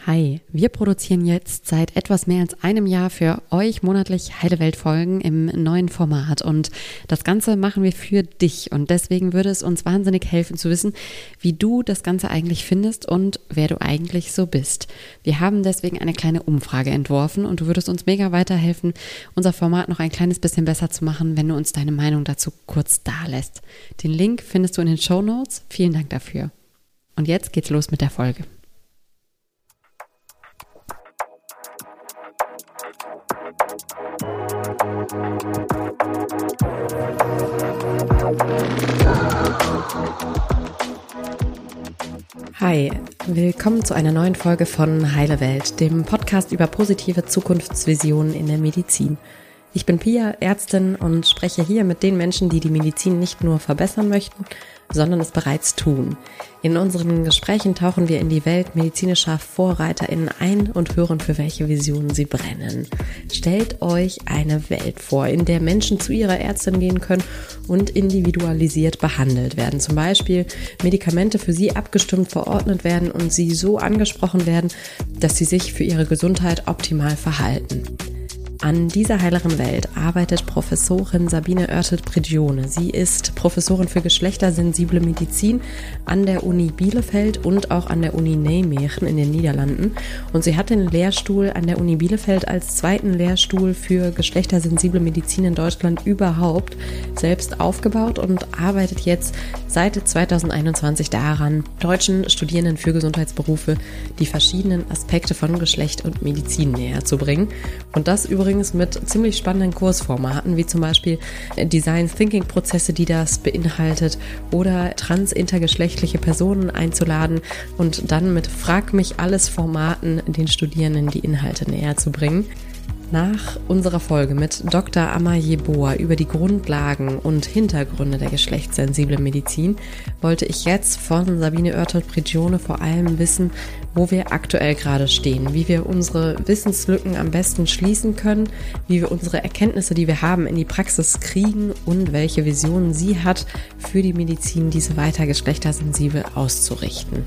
Hi, wir produzieren jetzt seit etwas mehr als einem Jahr für euch monatlich Heile Welt Folgen im neuen Format und das Ganze machen wir für dich und deswegen würde es uns wahnsinnig helfen zu wissen, wie du das Ganze eigentlich findest und wer du eigentlich so bist. Wir haben deswegen eine kleine Umfrage entworfen und du würdest uns mega weiterhelfen, unser Format noch ein kleines bisschen besser zu machen, wenn du uns deine Meinung dazu kurz dalässt. Den Link findest du in den Shownotes. Vielen Dank dafür. Und jetzt geht's los mit der Folge. Hi, willkommen zu einer neuen Folge von Heile Welt, dem Podcast über positive Zukunftsvisionen in der Medizin. Ich bin Pia, Ärztin und spreche hier mit den Menschen, die die Medizin nicht nur verbessern möchten, sondern es bereits tun. In unseren Gesprächen tauchen wir in die Welt medizinischer VorreiterInnen ein und hören, für welche Visionen sie brennen. Stellt euch eine Welt vor, in der Menschen zu ihrer Ärztin gehen können und individualisiert behandelt werden. Zum Beispiel Medikamente für sie abgestimmt verordnet werden und sie so angesprochen werden, dass sie sich für ihre Gesundheit optimal verhalten. An dieser heileren Welt arbeitet Professorin Sabine Oertelt-Prigione. Sie ist Professorin für geschlechtersensible Medizin an der Uni Bielefeld und auch an der Uni Nijmegen in den Niederlanden. Und sie hat den Lehrstuhl an der Uni Bielefeld als zweiten Lehrstuhl für geschlechtersensible Medizin in Deutschland überhaupt selbst aufgebaut und arbeitet jetzt seit 2021 daran, deutschen Studierenden für Gesundheitsberufe die verschiedenen Aspekte von Geschlecht und Medizin näher zu bringen. Und das übrigens mit ziemlich spannenden Kursformaten, wie zum Beispiel Design Thinking Prozesse, die das beinhaltet, oder transintergeschlechtliche Personen einzuladen und dann mit Frag mich alles Formaten den Studierenden die Inhalte näher zu bringen. Nach unserer Folge mit Dr. Amma Yeboah über die Grundlagen und Hintergründe der geschlechtssensiblen Medizin wollte ich jetzt von Sabine Oertelt-Prigione vor allem wissen, wo wir aktuell gerade stehen, wie wir unsere Wissenslücken am besten schließen können, wie wir unsere Erkenntnisse, die wir haben, in die Praxis kriegen und welche Visionen sie hat, für die Medizin diese weiter geschlechtersensibel auszurichten.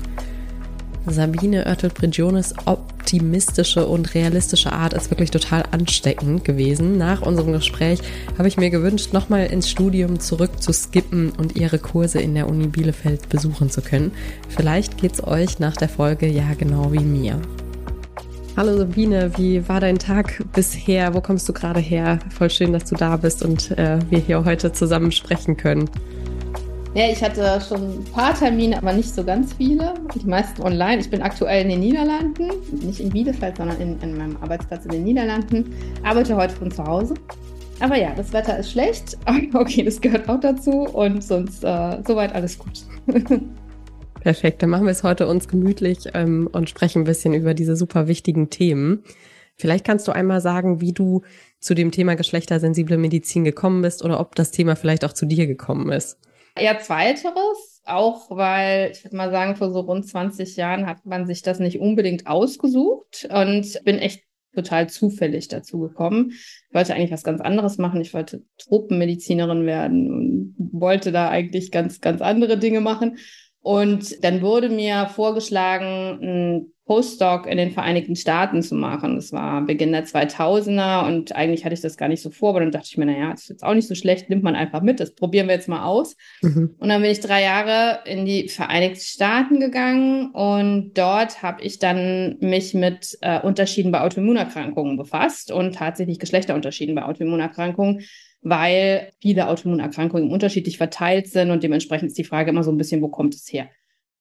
Sabine Oertelt-Prigiones optimistische und realistische Art ist wirklich total ansteckend gewesen. Nach unserem Gespräch habe ich mir gewünscht, nochmal ins Studium zurück zu skippen und ihre Kurse in der Uni Bielefeld besuchen zu können. Vielleicht geht's euch nach der Folge ja genau wie mir. Hallo Sabine, wie war dein Tag bisher? Wo kommst du gerade her? Voll schön, dass du da bist und wir hier heute zusammen sprechen können. Ja, ich hatte schon ein paar Termine, aber nicht so ganz viele. Die meisten online. Ich bin aktuell in den Niederlanden, nicht in Bielefeld, sondern in meinem Arbeitsplatz in den Niederlanden. Arbeite heute von zu Hause. Aber ja, das Wetter ist schlecht. Okay, das gehört auch dazu und sonst soweit alles gut. Perfekt, dann machen wir es heute uns gemütlich und sprechen ein bisschen über diese super wichtigen Themen. Vielleicht kannst du einmal sagen, wie du zu dem Thema geschlechtersensible Medizin gekommen bist oder ob das Thema vielleicht auch zu dir gekommen ist. Eher zweiteres, auch weil, ich würde mal sagen, vor so rund 20 Jahren hat man sich das nicht unbedingt ausgesucht und bin echt total zufällig dazu gekommen. Ich wollte eigentlich was ganz anderes machen. Ich wollte Tropenmedizinerin werden und wollte da eigentlich ganz, ganz andere Dinge machen. Und dann wurde mir vorgeschlagen, ein Postdoc in den Vereinigten Staaten zu machen. Das war Beginn der 2000er und eigentlich hatte ich das gar nicht so vor, aber dann dachte ich mir, naja, das ist jetzt auch nicht so schlecht, nimmt man einfach mit, das probieren wir jetzt mal aus. Und dann bin ich 3 Jahre in die Vereinigten Staaten gegangen und dort habe ich dann mich mit Unterschieden bei Autoimmunerkrankungen befasst und tatsächlich Geschlechterunterschieden bei Autoimmunerkrankungen, weil viele Autoimmunerkrankungen unterschiedlich verteilt sind und dementsprechend ist die Frage immer so ein bisschen, wo kommt es her?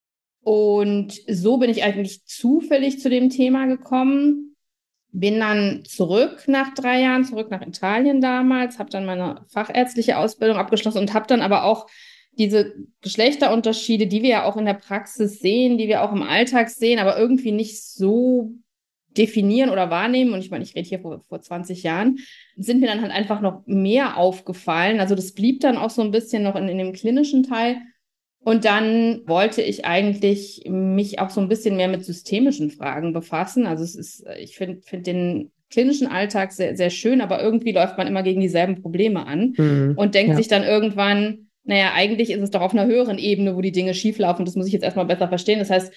Und so bin ich eigentlich zufällig zu dem Thema gekommen, bin dann zurück nach 3 Jahren, zurück nach Italien damals, habe dann meine fachärztliche Ausbildung abgeschlossen und habe dann aber auch diese Geschlechterunterschiede, die wir ja auch in der Praxis sehen, die wir auch im Alltag sehen, aber irgendwie nicht so definieren oder wahrnehmen, und ich meine, ich rede hier vor 20 Jahren, sind mir dann halt einfach noch mehr aufgefallen. Also das blieb dann auch so ein bisschen noch in dem klinischen Teil. Und dann wollte ich eigentlich mich auch so ein bisschen mehr mit systemischen Fragen befassen. Also ich finde den klinischen Alltag sehr, sehr schön, aber irgendwie läuft man immer gegen dieselben Probleme an und denkt sich dann irgendwann, naja, eigentlich ist es doch auf einer höheren Ebene, wo die Dinge schieflaufen. Das muss ich jetzt erstmal besser verstehen. Das heißt,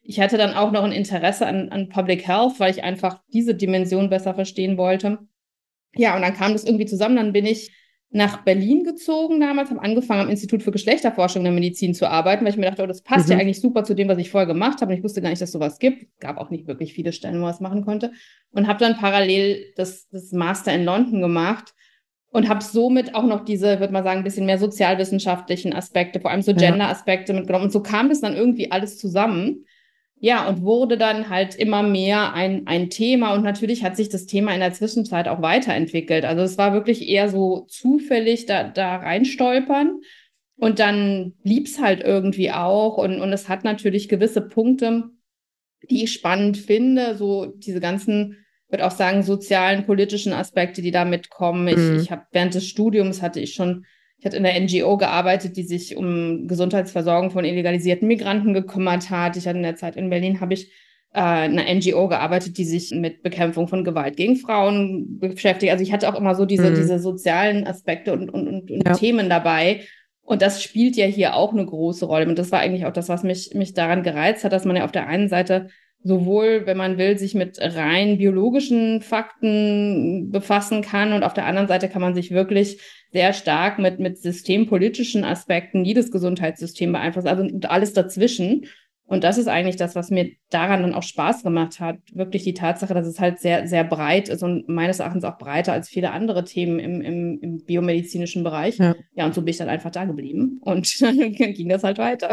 ich hatte dann auch noch ein Interesse an Public Health, weil ich einfach diese Dimension besser verstehen wollte. Ja, und dann kam das irgendwie zusammen. Dann bin ich nach Berlin gezogen damals, habe angefangen am Institut für Geschlechterforschung in der Medizin zu arbeiten, weil ich mir dachte, oh, das passt ja eigentlich super zu dem, was ich vorher gemacht habe. Und ich wusste gar nicht, dass es sowas gibt. Es gab auch nicht wirklich viele Stellen, wo man das machen konnte. Und habe dann parallel das Master in London gemacht und habe somit auch noch diese, würde man sagen, ein bisschen mehr sozialwissenschaftlichen Aspekte, vor allem so Gender-Aspekte mitgenommen. Und so kam das dann irgendwie alles zusammen. Ja, und wurde dann halt immer mehr ein Thema. Und natürlich hat sich das Thema in der Zwischenzeit auch weiterentwickelt. Also es war wirklich eher so zufällig da reinstolpern. Und dann blieb's halt irgendwie auch. Und es hat natürlich gewisse Punkte, die ich spannend finde. So diese ganzen, würde auch sagen, sozialen, politischen Aspekte, die da mitkommen. Ich habe während des Studiums ich hatte in der NGO gearbeitet, die sich um Gesundheitsversorgung von illegalisierten Migranten gekümmert hat. Ich hatte in der Zeit in Berlin, habe ich in einer NGO gearbeitet, die sich mit Bekämpfung von Gewalt gegen Frauen beschäftigt. Also ich hatte auch immer so diese sozialen Aspekte und Themen dabei. Und das spielt ja hier auch eine große Rolle. Und das war eigentlich auch das, was mich daran gereizt hat, dass man ja auf der einen Seite sowohl, wenn man will, sich mit rein biologischen Fakten befassen kann und auf der anderen Seite kann man sich wirklich sehr stark mit systempolitischen Aspekten, die das Gesundheitssystem beeinflussen, also und alles dazwischen. Und das ist eigentlich das, was mir daran dann auch Spaß gemacht hat. Wirklich die Tatsache, dass es halt sehr, sehr breit ist und meines Erachtens auch breiter als viele andere Themen im biomedizinischen Bereich. Ja, und so bin ich dann einfach da geblieben und dann ging das halt weiter.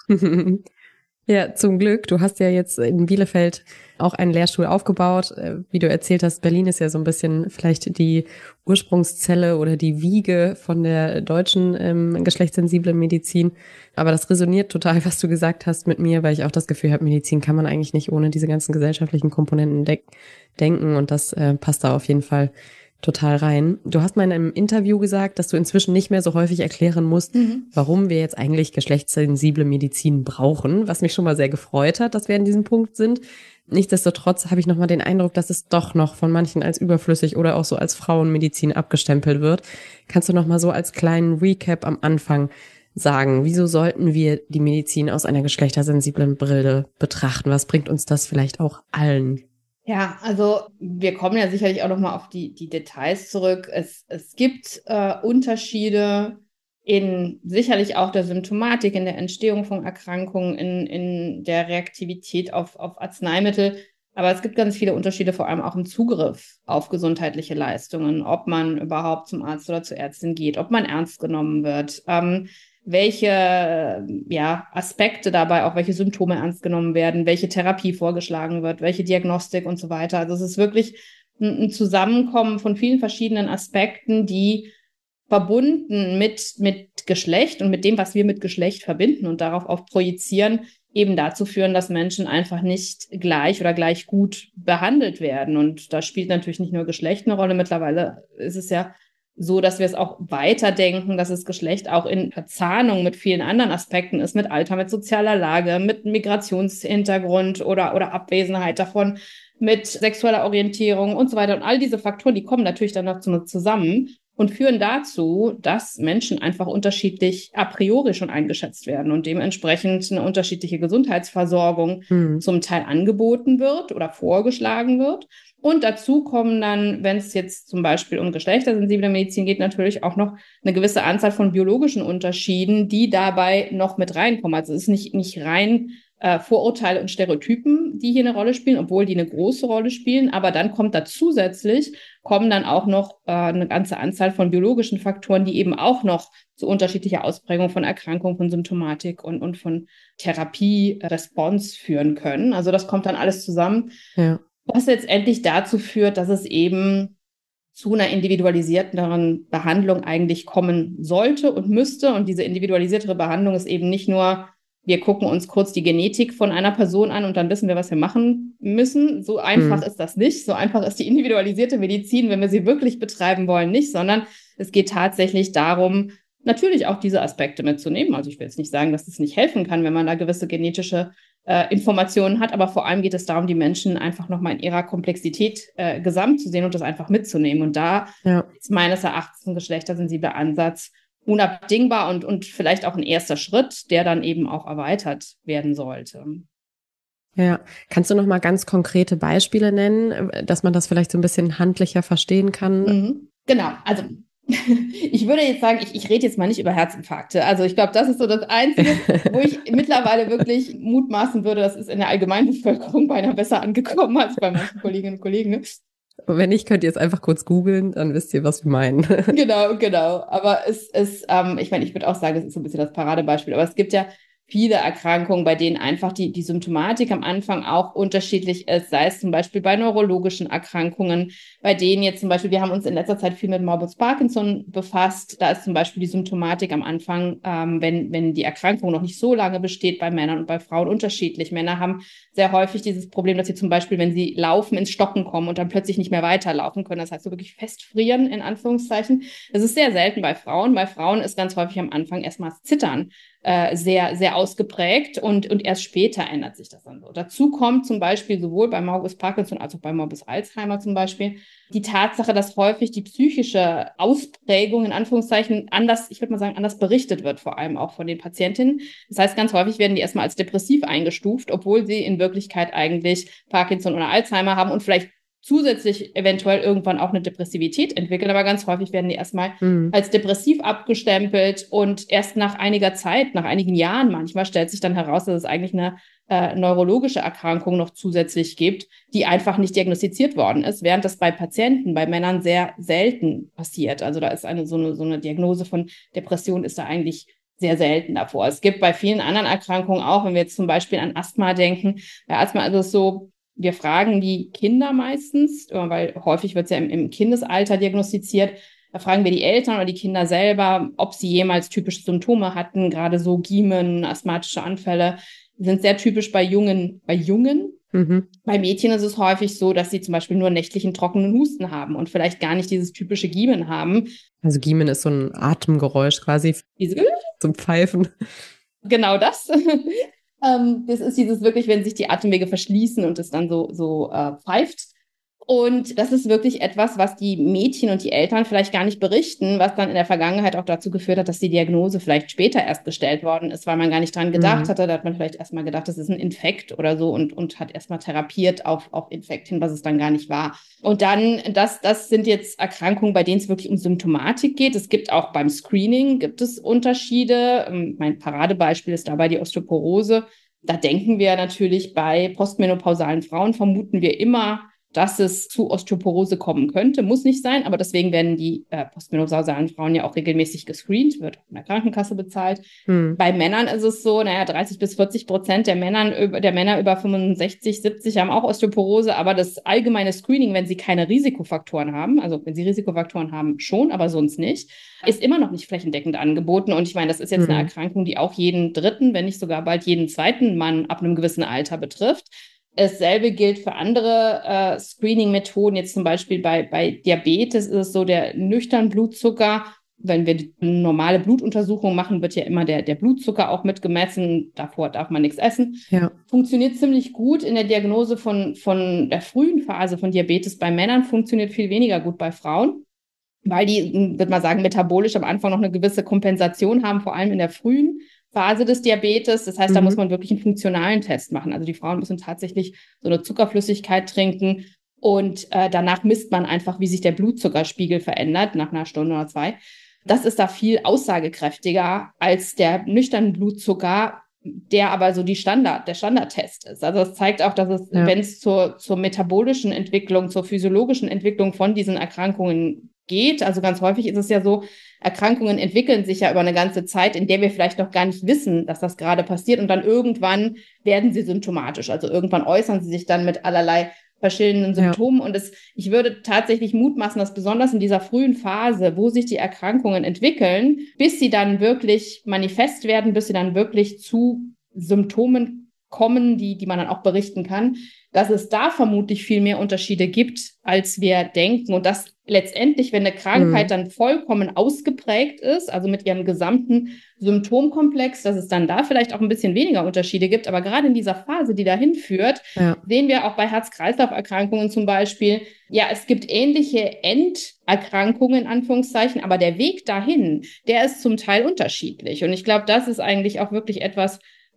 Ja, zum Glück. Du hast ja jetzt in Bielefeld auch einen Lehrstuhl aufgebaut. Wie du erzählt hast, Berlin ist ja so ein bisschen vielleicht die Ursprungszelle oder die Wiege von der deutschen geschlechtssensiblen Medizin. Aber das resoniert total, was du gesagt hast mit mir, weil ich auch das Gefühl habe, Medizin kann man eigentlich nicht ohne diese ganzen gesellschaftlichen Komponenten denken. Und das passt da auf jeden Fall total rein. Du hast mal in einem Interview gesagt, dass du inzwischen nicht mehr so häufig erklären musst, warum wir jetzt eigentlich geschlechtssensible Medizin brauchen, was mich schon mal sehr gefreut hat, dass wir an diesem Punkt sind. Nichtsdestotrotz habe ich nochmal den Eindruck, dass es doch noch von manchen als überflüssig oder auch so als Frauenmedizin abgestempelt wird. Kannst du nochmal so als kleinen Recap am Anfang sagen, wieso sollten wir die Medizin aus einer geschlechtersensiblen Brille betrachten? Was bringt uns das vielleicht auch allen? Ja, also wir kommen ja sicherlich auch nochmal auf die Details zurück. Es gibt Unterschiede in sicherlich auch der Symptomatik, in der Entstehung von Erkrankungen, in der Reaktivität auf Arzneimittel. Aber es gibt ganz viele Unterschiede, vor allem auch im Zugriff auf gesundheitliche Leistungen, ob man überhaupt zum Arzt oder zur Ärztin geht, ob man ernst genommen wird. Welche Aspekte dabei, auch welche Symptome ernst genommen werden, welche Therapie vorgeschlagen wird, welche Diagnostik und so weiter. Also es ist wirklich ein Zusammenkommen von vielen verschiedenen Aspekten, die verbunden mit Geschlecht und mit dem, was wir mit Geschlecht verbinden und darauf auch projizieren, eben dazu führen, dass Menschen einfach nicht gleich oder gleich gut behandelt werden. Und da spielt natürlich nicht nur Geschlecht eine Rolle. Mittlerweile ist es ja so, dass wir es auch weiterdenken, dass das Geschlecht auch in Verzahnung mit vielen anderen Aspekten ist, mit Alter, mit sozialer Lage, mit Migrationshintergrund oder Abwesenheit davon, mit sexueller Orientierung und so weiter. Und all diese Faktoren, die kommen natürlich dann noch zusammen und führen dazu, dass Menschen einfach unterschiedlich a priori schon eingeschätzt werden und dementsprechend eine unterschiedliche Gesundheitsversorgung zum Teil angeboten wird oder vorgeschlagen wird. Und dazu kommen dann, wenn es jetzt zum Beispiel um geschlechtersensible Medizin geht, natürlich auch noch eine gewisse Anzahl von biologischen Unterschieden, die dabei noch mit reinkommen. Also es ist nicht rein Vorurteile und Stereotypen, die hier eine Rolle spielen, obwohl die eine große Rolle spielen. Aber dann kommen dann auch noch eine ganze Anzahl von biologischen Faktoren, die eben auch noch zu unterschiedlicher Ausprägung von Erkrankungen, von Symptomatik und von Therapie-Response führen können. Also das kommt dann alles zusammen. Ja. Was letztendlich dazu führt, dass es eben zu einer individualisierteren Behandlung eigentlich kommen sollte und müsste. Und diese individualisiertere Behandlung ist eben nicht nur, wir gucken uns kurz die Genetik von einer Person an und dann wissen wir, was wir machen müssen. So einfach ist das nicht. So einfach ist die individualisierte Medizin, wenn wir sie wirklich betreiben wollen, nicht, sondern es geht tatsächlich darum, natürlich auch diese Aspekte mitzunehmen. Also ich will jetzt nicht sagen, dass es nicht helfen kann, wenn man da gewisse genetische Informationen hat, aber vor allem geht es darum, die Menschen einfach nochmal in ihrer Komplexität gesamt zu sehen und das einfach mitzunehmen. Und da ist meines Erachtens ein geschlechtersensibler Ansatz unabdingbar und vielleicht auch ein erster Schritt, der dann eben auch erweitert werden sollte. Ja, kannst du noch mal ganz konkrete Beispiele nennen, dass man das vielleicht so ein bisschen handlicher verstehen kann? Genau, also ich würde jetzt sagen, ich rede jetzt mal nicht über Herzinfarkte. Also ich glaube, das ist so das Einzige, wo ich mittlerweile wirklich mutmaßen würde, das ist in der Allgemeinbevölkerung beinahe besser angekommen als bei manchen Kolleginnen und Kollegen. Ne? Wenn nicht, könnt ihr es einfach kurz googeln, dann wisst ihr, was wir meinen. Genau. Aber ich meine, ich würde auch sagen, das ist so ein bisschen das Paradebeispiel. Aber es gibt ja viele Erkrankungen, bei denen einfach die Symptomatik am Anfang auch unterschiedlich ist, sei es zum Beispiel bei neurologischen Erkrankungen, bei denen jetzt zum Beispiel, wir haben uns in letzter Zeit viel mit Morbus Parkinson befasst, da ist zum Beispiel die Symptomatik am Anfang, wenn die Erkrankung noch nicht so lange besteht, bei Männern und bei Frauen unterschiedlich. Männer haben sehr häufig dieses Problem, dass sie zum Beispiel, wenn sie laufen, ins Stocken kommen und dann plötzlich nicht mehr weiterlaufen können, das heißt so wirklich festfrieren, in Anführungszeichen. Das ist sehr selten bei Frauen. Bei Frauen ist ganz häufig am Anfang erstmal das Zittern sehr, sehr ausgeprägt und erst später ändert sich das dann so. Dazu kommt zum Beispiel sowohl bei Morbus Parkinson als auch bei Morbus Alzheimer zum Beispiel die Tatsache, dass häufig die psychische Ausprägung in Anführungszeichen anders, ich würde mal sagen, anders berichtet wird, vor allem auch von den Patientinnen. Das heißt, ganz häufig werden die erstmal als depressiv eingestuft, obwohl sie in Wirklichkeit eigentlich Parkinson oder Alzheimer haben und vielleicht zusätzlich eventuell irgendwann auch eine Depressivität entwickeln, aber ganz häufig werden die erstmal als depressiv abgestempelt und erst nach einiger Zeit, nach einigen Jahren manchmal, stellt sich dann heraus, dass es eigentlich eine neurologische Erkrankung noch zusätzlich gibt, die einfach nicht diagnostiziert worden ist, während das bei Patienten, bei Männern sehr selten passiert. Also da ist so eine Diagnose von Depression ist da eigentlich sehr selten davor. Es gibt bei vielen anderen Erkrankungen auch, wenn wir jetzt zum Beispiel an Asthma denken, bei Asthma ist es so, wir fragen die Kinder meistens, weil häufig wird es ja im Kindesalter diagnostiziert. Da fragen wir die Eltern oder die Kinder selber, ob sie jemals typische Symptome hatten, gerade so Giemen, asthmatische Anfälle. Die sind sehr typisch bei Jungen. Bei Mädchen ist es häufig so, dass sie zum Beispiel nur nächtlichen trockenen Husten haben und vielleicht gar nicht dieses typische Giemen haben. Also Giemen ist so ein Atemgeräusch quasi zum Pfeifen. Genau das. Das ist dieses wirklich, wenn sich die Atemwege verschließen und es dann so pfeift. Und das ist wirklich etwas, was die Mädchen und die Eltern vielleicht gar nicht berichten, was dann in der Vergangenheit auch dazu geführt hat, dass die Diagnose vielleicht später erst gestellt worden ist, weil man gar nicht dran gedacht hatte. Da hat man vielleicht erstmal gedacht, das ist ein Infekt oder so und hat erstmal therapiert auf Infekt hin, was es dann gar nicht war. Und dann, das sind jetzt Erkrankungen, bei denen es wirklich um Symptomatik geht. Es gibt auch beim Screening, gibt es Unterschiede. Mein Paradebeispiel ist dabei die Osteoporose. Da denken wir natürlich bei postmenopausalen Frauen, vermuten wir immer, dass es zu Osteoporose kommen könnte. Muss nicht sein, aber deswegen werden die postmenopausalen Frauen ja auch regelmäßig gescreent, wird von der Krankenkasse bezahlt. Bei Männern ist es so, 30-40% der Männer über 65, 70 haben auch Osteoporose, aber das allgemeine Screening, wenn sie keine Risikofaktoren haben, also wenn sie Risikofaktoren haben, schon, aber sonst nicht, ist immer noch nicht flächendeckend angeboten. Und ich meine, das ist jetzt eine Erkrankung, die auch jeden dritten, wenn nicht sogar bald jeden zweiten Mann ab einem gewissen Alter betrifft. Dasselbe gilt für andere Screening-Methoden. Jetzt zum Beispiel bei Diabetes ist es so, der nüchtern Blutzucker, wenn wir eine normale Blutuntersuchung machen, wird ja immer der Blutzucker auch mitgemessen. Davor darf man nichts essen. Ja. Funktioniert ziemlich gut in der Diagnose von der frühen Phase von Diabetes bei Männern, funktioniert viel weniger gut bei Frauen, weil die, würde man sagen, metabolisch am Anfang noch eine gewisse Kompensation haben, vor allem in der frühen Phase des Diabetes. Das heißt, da muss man wirklich einen funktionalen Test machen. Also die Frauen müssen tatsächlich so eine Zuckerflüssigkeit trinken und danach misst man einfach, wie sich der Blutzuckerspiegel verändert nach einer Stunde oder zwei. Das ist da viel aussagekräftiger als der nüchterne Blutzucker, der aber so der Standardtest ist. Also es zeigt auch, dass es, wenn es zur metabolischen Entwicklung, zur physiologischen Entwicklung von diesen Erkrankungen geht, also ganz häufig ist es ja so, Erkrankungen entwickeln sich ja über eine ganze Zeit, in der wir vielleicht noch gar nicht wissen, dass das gerade passiert und dann irgendwann werden sie symptomatisch. Also irgendwann äußern sie sich dann mit allerlei verschiedenen Symptomen und ich würde tatsächlich mutmaßen, dass besonders in dieser frühen Phase, wo sich die Erkrankungen entwickeln, bis sie dann wirklich manifest werden, bis sie dann wirklich zu Symptomen kommen, die man dann auch berichten kann, dass es da vermutlich viel mehr Unterschiede gibt, als wir denken. Und dass letztendlich, wenn eine Krankheit dann vollkommen ausgeprägt ist, also mit ihrem gesamten Symptomkomplex, dass es dann da vielleicht auch ein bisschen weniger Unterschiede gibt. Aber gerade in dieser Phase, die dahin führt, sehen wir auch bei Herz-Kreislauf-Erkrankungen zum Beispiel, ja, es gibt ähnliche Enderkrankungen, in Anführungszeichen, aber der Weg dahin, der ist zum Teil unterschiedlich. Und ich glaube, das ist eigentlich auch wirklich etwas,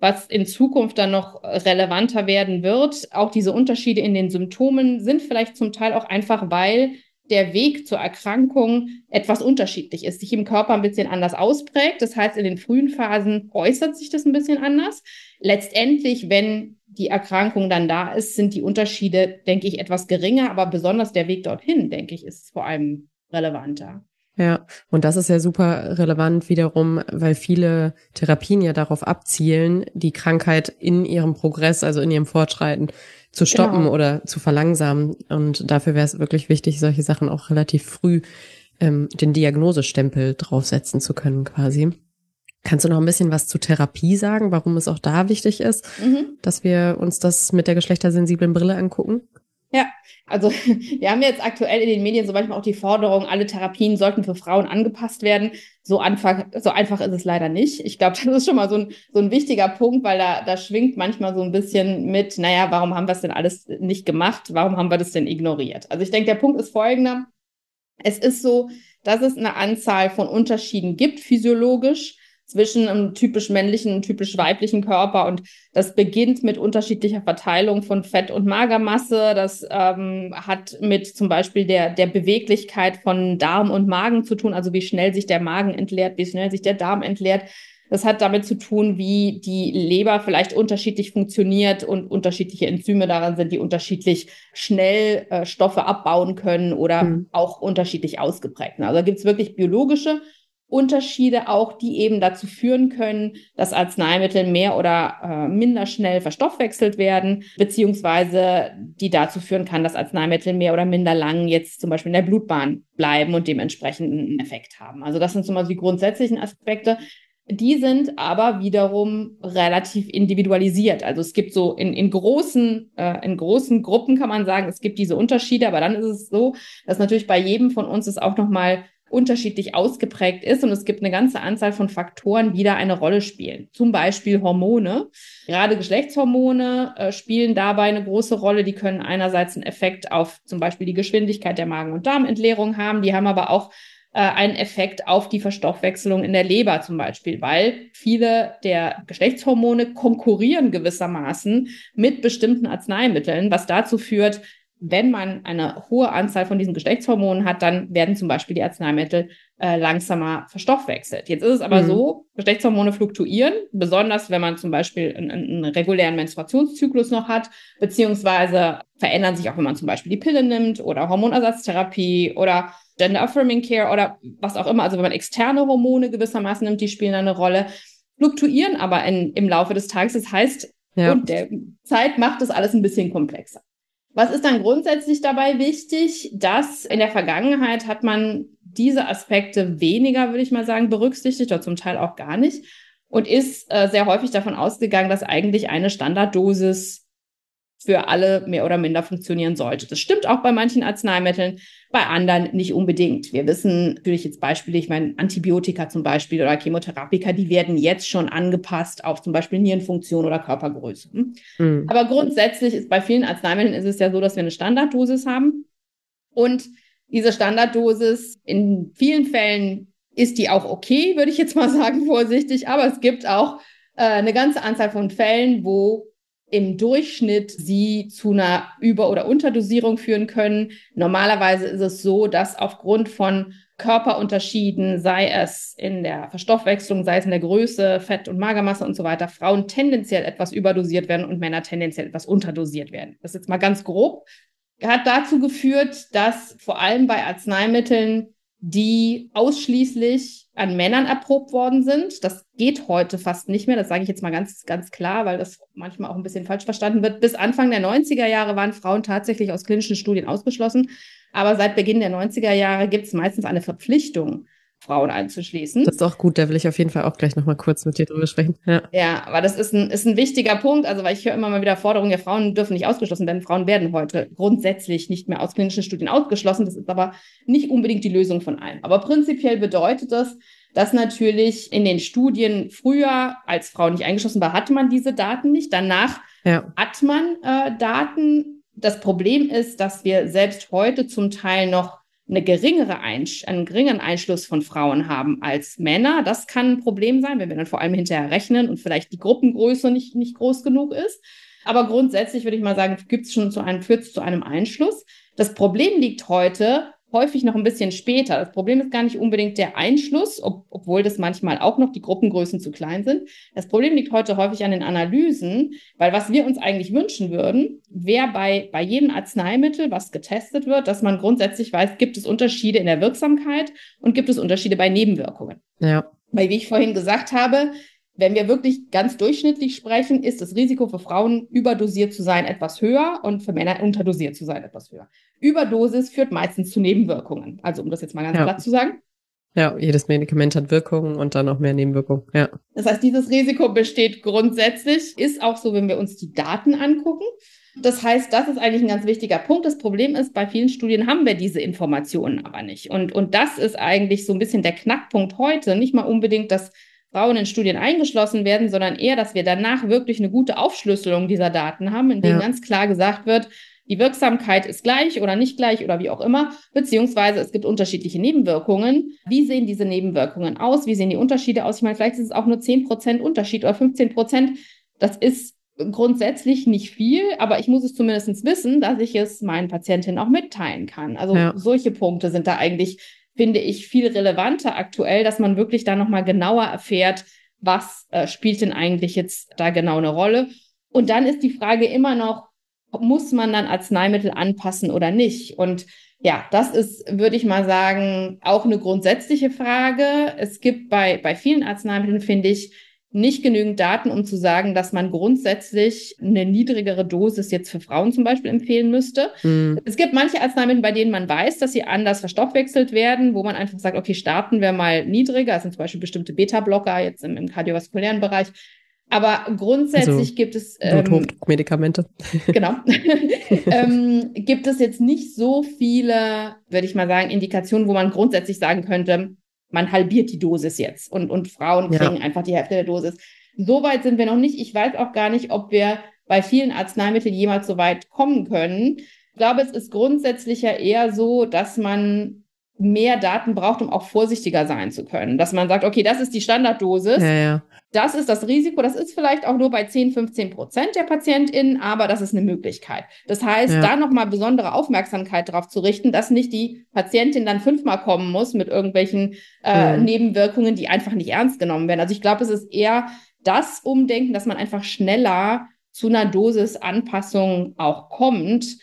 was in Zukunft dann noch relevanter werden wird. Auch diese Unterschiede in den Symptomen sind vielleicht zum Teil auch einfach, weil der Weg zur Erkrankung etwas unterschiedlich ist, sich im Körper ein bisschen anders ausprägt. Das heißt, in den frühen Phasen äußert sich das ein bisschen anders. Letztendlich, wenn die Erkrankung dann da ist, sind die Unterschiede, denke ich, etwas geringer, aber besonders der Weg dorthin, denke ich, ist vor allem relevanter. Ja, und das ist ja super relevant wiederum, weil viele Therapien ja darauf abzielen, die Krankheit in ihrem Progress, also in ihrem Fortschreiten, zu stoppen oder zu verlangsamen. Und dafür wäre es wirklich wichtig, solche Sachen auch relativ früh den Diagnosestempel draufsetzen zu können quasi. Kannst du noch ein bisschen was zur Therapie sagen, warum es auch da wichtig ist, dass wir uns das mit der geschlechtersensiblen Brille angucken? Ja, also wir haben jetzt aktuell in den Medien so manchmal auch die Forderung, alle Therapien sollten für Frauen angepasst werden. So einfach ist es leider nicht. Ich glaube, das ist schon mal so ein wichtiger Punkt, weil da schwingt manchmal so ein bisschen mit, naja, warum haben wir es denn alles nicht gemacht? Warum haben wir das denn ignoriert? Also ich denke, der Punkt ist folgender. Es ist so, dass es eine Anzahl von Unterschieden gibt, physiologisch, zwischen einem typisch männlichen und typisch weiblichen Körper. Und das beginnt mit unterschiedlicher Verteilung von Fett- und Magermasse. Das hat mit zum Beispiel der Beweglichkeit von Darm und Magen zu tun, also wie schnell sich der Magen entleert, wie schnell sich der Darm entleert. Das hat damit zu tun, wie die Leber vielleicht unterschiedlich funktioniert und unterschiedliche Enzyme daran sind, die unterschiedlich schnell Stoffe abbauen können oder auch unterschiedlich ausgeprägt. Also da gibt es wirklich biologische Unterschiede auch, die eben dazu führen können, dass Arzneimittel mehr oder minder schnell verstoffwechselt werden, beziehungsweise die dazu führen kann, dass Arzneimittel mehr oder minder lang jetzt zum Beispiel in der Blutbahn bleiben und dementsprechend einen Effekt haben. Also das sind zum Beispiel die grundsätzlichen Aspekte. Die sind aber wiederum relativ individualisiert. Also es gibt so in großen Gruppen kann man sagen, es gibt diese Unterschiede, aber dann ist es so, dass natürlich bei jedem von uns es auch nochmal unterschiedlich ausgeprägt ist und es gibt eine ganze Anzahl von Faktoren, die da eine Rolle spielen. Zum Beispiel Hormone. Gerade Geschlechtshormone spielen dabei eine große Rolle. Die können einerseits einen Effekt auf zum Beispiel die Geschwindigkeit der Magen- und Darmentleerung haben. Die haben aber auch einen Effekt auf die Verstoffwechselung in der Leber zum Beispiel, weil viele der Geschlechtshormone konkurrieren gewissermaßen mit bestimmten Arzneimitteln, was dazu führt, wenn man eine hohe Anzahl von diesen Geschlechtshormonen hat, dann werden zum Beispiel die Arzneimittel langsamer verstoffwechselt. Jetzt ist es aber so, Geschlechtshormone fluktuieren, besonders wenn man zum Beispiel einen regulären Menstruationszyklus noch hat, beziehungsweise verändern sich auch, wenn man zum Beispiel die Pille nimmt oder Hormonersatztherapie oder Gender Affirming Care oder was auch immer. Also wenn man externe Hormone gewissermaßen nimmt, die spielen eine Rolle, fluktuieren aber im Laufe des Tages. Das heißt, und der Zeit macht das alles ein bisschen komplexer. Was ist dann grundsätzlich dabei wichtig? Dass in der Vergangenheit hat man diese Aspekte weniger, würde ich mal sagen, berücksichtigt oder zum Teil auch gar nicht und ist sehr häufig davon ausgegangen, dass eigentlich eine Standarddosis für alle mehr oder minder funktionieren sollte. Das stimmt auch bei manchen Arzneimitteln, bei anderen nicht unbedingt. Wir wissen natürlich jetzt Beispiele, ich meine Antibiotika zum Beispiel oder Chemotherapika, die werden jetzt schon angepasst auf zum Beispiel Nierenfunktion oder Körpergröße. Aber grundsätzlich ist bei vielen Arzneimitteln ist es ja so, dass wir eine Standarddosis haben und diese Standarddosis in vielen Fällen ist die auch okay, würde ich jetzt mal sagen, vorsichtig, aber es gibt auch eine ganze Anzahl von Fällen, wo im Durchschnitt sie zu einer Über- oder Unterdosierung führen können. Normalerweise ist es so, dass aufgrund von Körperunterschieden, sei es in der Verstoffwechslung, sei es in der Größe, Fett- und Magermasse und so weiter, Frauen tendenziell etwas überdosiert werden und Männer tendenziell etwas unterdosiert werden. Das ist jetzt mal ganz grob. Hat dazu geführt, dass vor allem bei Arzneimitteln, die ausschließlich an Männern erprobt worden sind. Das geht heute fast nicht mehr. Das sage ich jetzt mal ganz, ganz klar, weil das manchmal auch ein bisschen falsch verstanden wird. Bis Anfang der 90er Jahre waren Frauen tatsächlich aus klinischen Studien ausgeschlossen. Aber seit Beginn der 90er Jahre gibt es meistens eine Verpflichtung, Frauen einzuschließen. Das ist auch gut, da will ich auf jeden Fall auch gleich nochmal kurz mit dir drüber sprechen. Ja, aber das ist ein wichtiger Punkt, also weil ich höre immer mal wieder Forderungen, ja, Frauen dürfen nicht ausgeschlossen werden. Frauen werden heute grundsätzlich nicht mehr aus klinischen Studien ausgeschlossen. Das ist aber nicht unbedingt die Lösung von allem. Aber prinzipiell bedeutet das, dass natürlich in den Studien früher, als Frauen nicht eingeschlossen war, hatte man diese Daten nicht. Danach hat man Daten. Das Problem ist, dass wir selbst heute zum Teil noch einen geringeren Einschluss von Frauen haben als Männer. Das kann ein Problem sein, wenn wir dann vor allem hinterher rechnen und vielleicht die Gruppengröße nicht groß genug ist. Aber grundsätzlich würde ich mal sagen, führt es zu einem Einschluss. Das Problem liegt heute häufig noch ein bisschen später. Das Problem ist gar nicht unbedingt der Einschluss, obwohl das manchmal auch noch die Gruppengrößen zu klein sind. Das Problem liegt heute häufig an den Analysen, weil was wir uns eigentlich wünschen würden, wäre bei jedem Arzneimittel, was getestet wird, dass man grundsätzlich weiß, gibt es Unterschiede in der Wirksamkeit und gibt es Unterschiede bei Nebenwirkungen. Ja. Weil, wie ich vorhin gesagt habe, wenn wir wirklich ganz durchschnittlich sprechen, ist das Risiko für Frauen, überdosiert zu sein, etwas höher und für Männer unterdosiert zu sein, etwas höher. Überdosis führt meistens zu Nebenwirkungen. Also um das jetzt mal ganz platt zu sagen. Ja, jedes Medikament hat Wirkungen und dann noch mehr Nebenwirkungen. Ja. Das heißt, dieses Risiko besteht grundsätzlich, ist auch so, wenn wir uns die Daten angucken. Das heißt, das ist eigentlich ein ganz wichtiger Punkt. Das Problem ist, bei vielen Studien haben wir diese Informationen aber nicht. Und das ist eigentlich so ein bisschen der Knackpunkt heute. Nicht mal unbedingt, dass Frauen in Studien eingeschlossen werden, sondern eher, dass wir danach wirklich eine gute Aufschlüsselung dieser Daten haben, in denen ganz klar gesagt wird, die Wirksamkeit ist gleich oder nicht gleich oder wie auch immer, beziehungsweise es gibt unterschiedliche Nebenwirkungen. Wie sehen diese Nebenwirkungen aus? Wie sehen die Unterschiede aus? Ich meine, vielleicht ist es auch nur 10% Unterschied oder 15%. Das ist grundsätzlich nicht viel, aber ich muss es zumindest wissen, dass ich es meinen Patientinnen auch mitteilen kann. Also solche Punkte sind da eigentlich, finde ich, viel relevanter aktuell, dass man wirklich da nochmal genauer erfährt, was spielt denn eigentlich jetzt da genau eine Rolle. Und dann ist die Frage immer noch, muss man dann Arzneimittel anpassen oder nicht? Und ja, das ist, würde ich mal sagen, auch eine grundsätzliche Frage. Es gibt bei vielen Arzneimitteln, finde ich, nicht genügend Daten, um zu sagen, dass man grundsätzlich eine niedrigere Dosis jetzt für Frauen zum Beispiel empfehlen müsste. Es gibt manche Arzneimittel, bei denen man weiß, dass sie anders verstoffwechselt werden, wo man einfach sagt, okay, starten wir mal niedriger. Das sind zum Beispiel bestimmte Beta-Blocker jetzt im kardiovaskulären Bereich. Aber grundsätzlich gibt es Bluthochdruckmedikamente. Genau. Gibt es jetzt nicht so viele, würde ich mal sagen, Indikationen, wo man grundsätzlich sagen könnte, man halbiert die Dosis jetzt und Frauen kriegen einfach die Hälfte der Dosis. So weit sind wir noch nicht. Ich weiß auch gar nicht, ob wir bei vielen Arzneimitteln jemals so weit kommen können. Ich glaube, es ist grundsätzlich ja eher so, dass man mehr Daten braucht, um auch vorsichtiger sein zu können. Dass man sagt, okay, das ist die Standarddosis. Das ist das Risiko, das ist vielleicht auch nur bei 10-15% der PatientInnen, aber das ist eine Möglichkeit. Das heißt, da nochmal besondere Aufmerksamkeit darauf zu richten, dass nicht die Patientin dann 5-mal kommen muss mit irgendwelchen Nebenwirkungen, die einfach nicht ernst genommen werden. Also ich glaube, es ist eher das Umdenken, dass man einfach schneller zu einer Dosisanpassung auch kommt,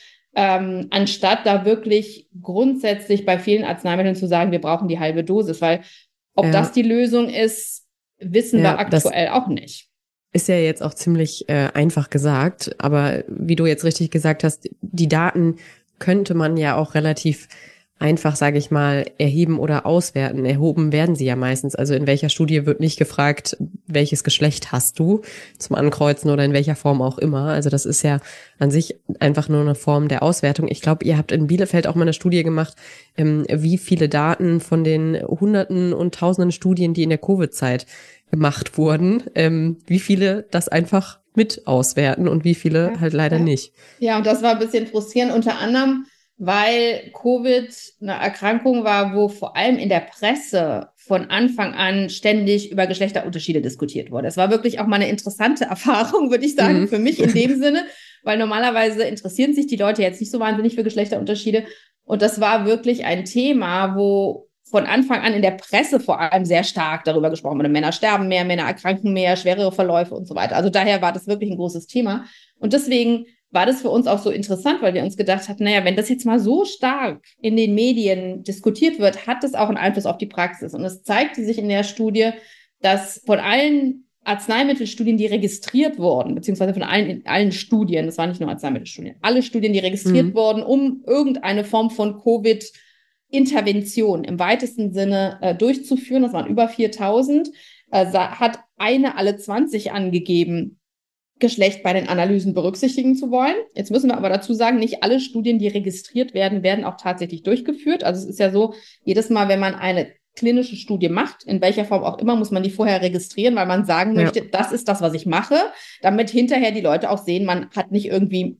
anstatt da wirklich grundsätzlich bei vielen Arzneimitteln zu sagen, wir brauchen die halbe Dosis, weil ob das die Lösung ist, wissen wir aktuell auch nicht. Ist ja jetzt auch ziemlich einfach gesagt, aber wie du jetzt richtig gesagt hast, die Daten könnte man ja auch relativ einfach, sage ich mal, erheben oder auswerten. Erhoben werden sie ja meistens. Also in welcher Studie wird nicht gefragt, welches Geschlecht hast du zum Ankreuzen oder in welcher Form auch immer. Also das ist ja an sich einfach nur eine Form der Auswertung. Ich glaube, ihr habt in Bielefeld auch mal eine Studie gemacht, wie viele Daten von den Hunderten und Tausenden Studien, die in der Covid-Zeit gemacht wurden, wie viele das einfach mit auswerten und wie viele halt leider nicht. Ja, und das war ein bisschen frustrierend, unter anderem, weil Covid eine Erkrankung war, wo vor allem in der Presse von Anfang an ständig über Geschlechterunterschiede diskutiert wurde. Es war wirklich auch mal eine interessante Erfahrung, würde ich sagen, für mich in dem Sinne, weil normalerweise interessieren sich die Leute jetzt nicht so wahnsinnig für Geschlechterunterschiede. Und das war wirklich ein Thema, wo von Anfang an in der Presse vor allem sehr stark darüber gesprochen wurde. Männer sterben mehr, Männer erkranken mehr, schwerere Verläufe und so weiter. Also daher war das wirklich ein großes Thema. Und deswegen war das für uns auch so interessant, weil wir uns gedacht hatten, naja, wenn das jetzt mal so stark in den Medien diskutiert wird, hat das auch einen Einfluss auf die Praxis. Und es zeigte sich in der Studie, dass von allen Arzneimittelstudien, die registriert wurden, beziehungsweise von allen Studien, das waren nicht nur Arzneimittelstudien, alle Studien, die registriert wurden, um irgendeine Form von Covid-Intervention im weitesten Sinne durchzuführen, das waren über 4.000, hat eine alle 20 angegeben, Geschlecht bei den Analysen berücksichtigen zu wollen. Jetzt müssen wir aber dazu sagen, nicht alle Studien, die registriert werden, werden auch tatsächlich durchgeführt. Also es ist ja so, jedes Mal, wenn man eine klinische Studie macht, in welcher Form auch immer, muss man die vorher registrieren, weil man sagen möchte, das ist das, was ich mache, damit hinterher die Leute auch sehen, man hat nicht irgendwie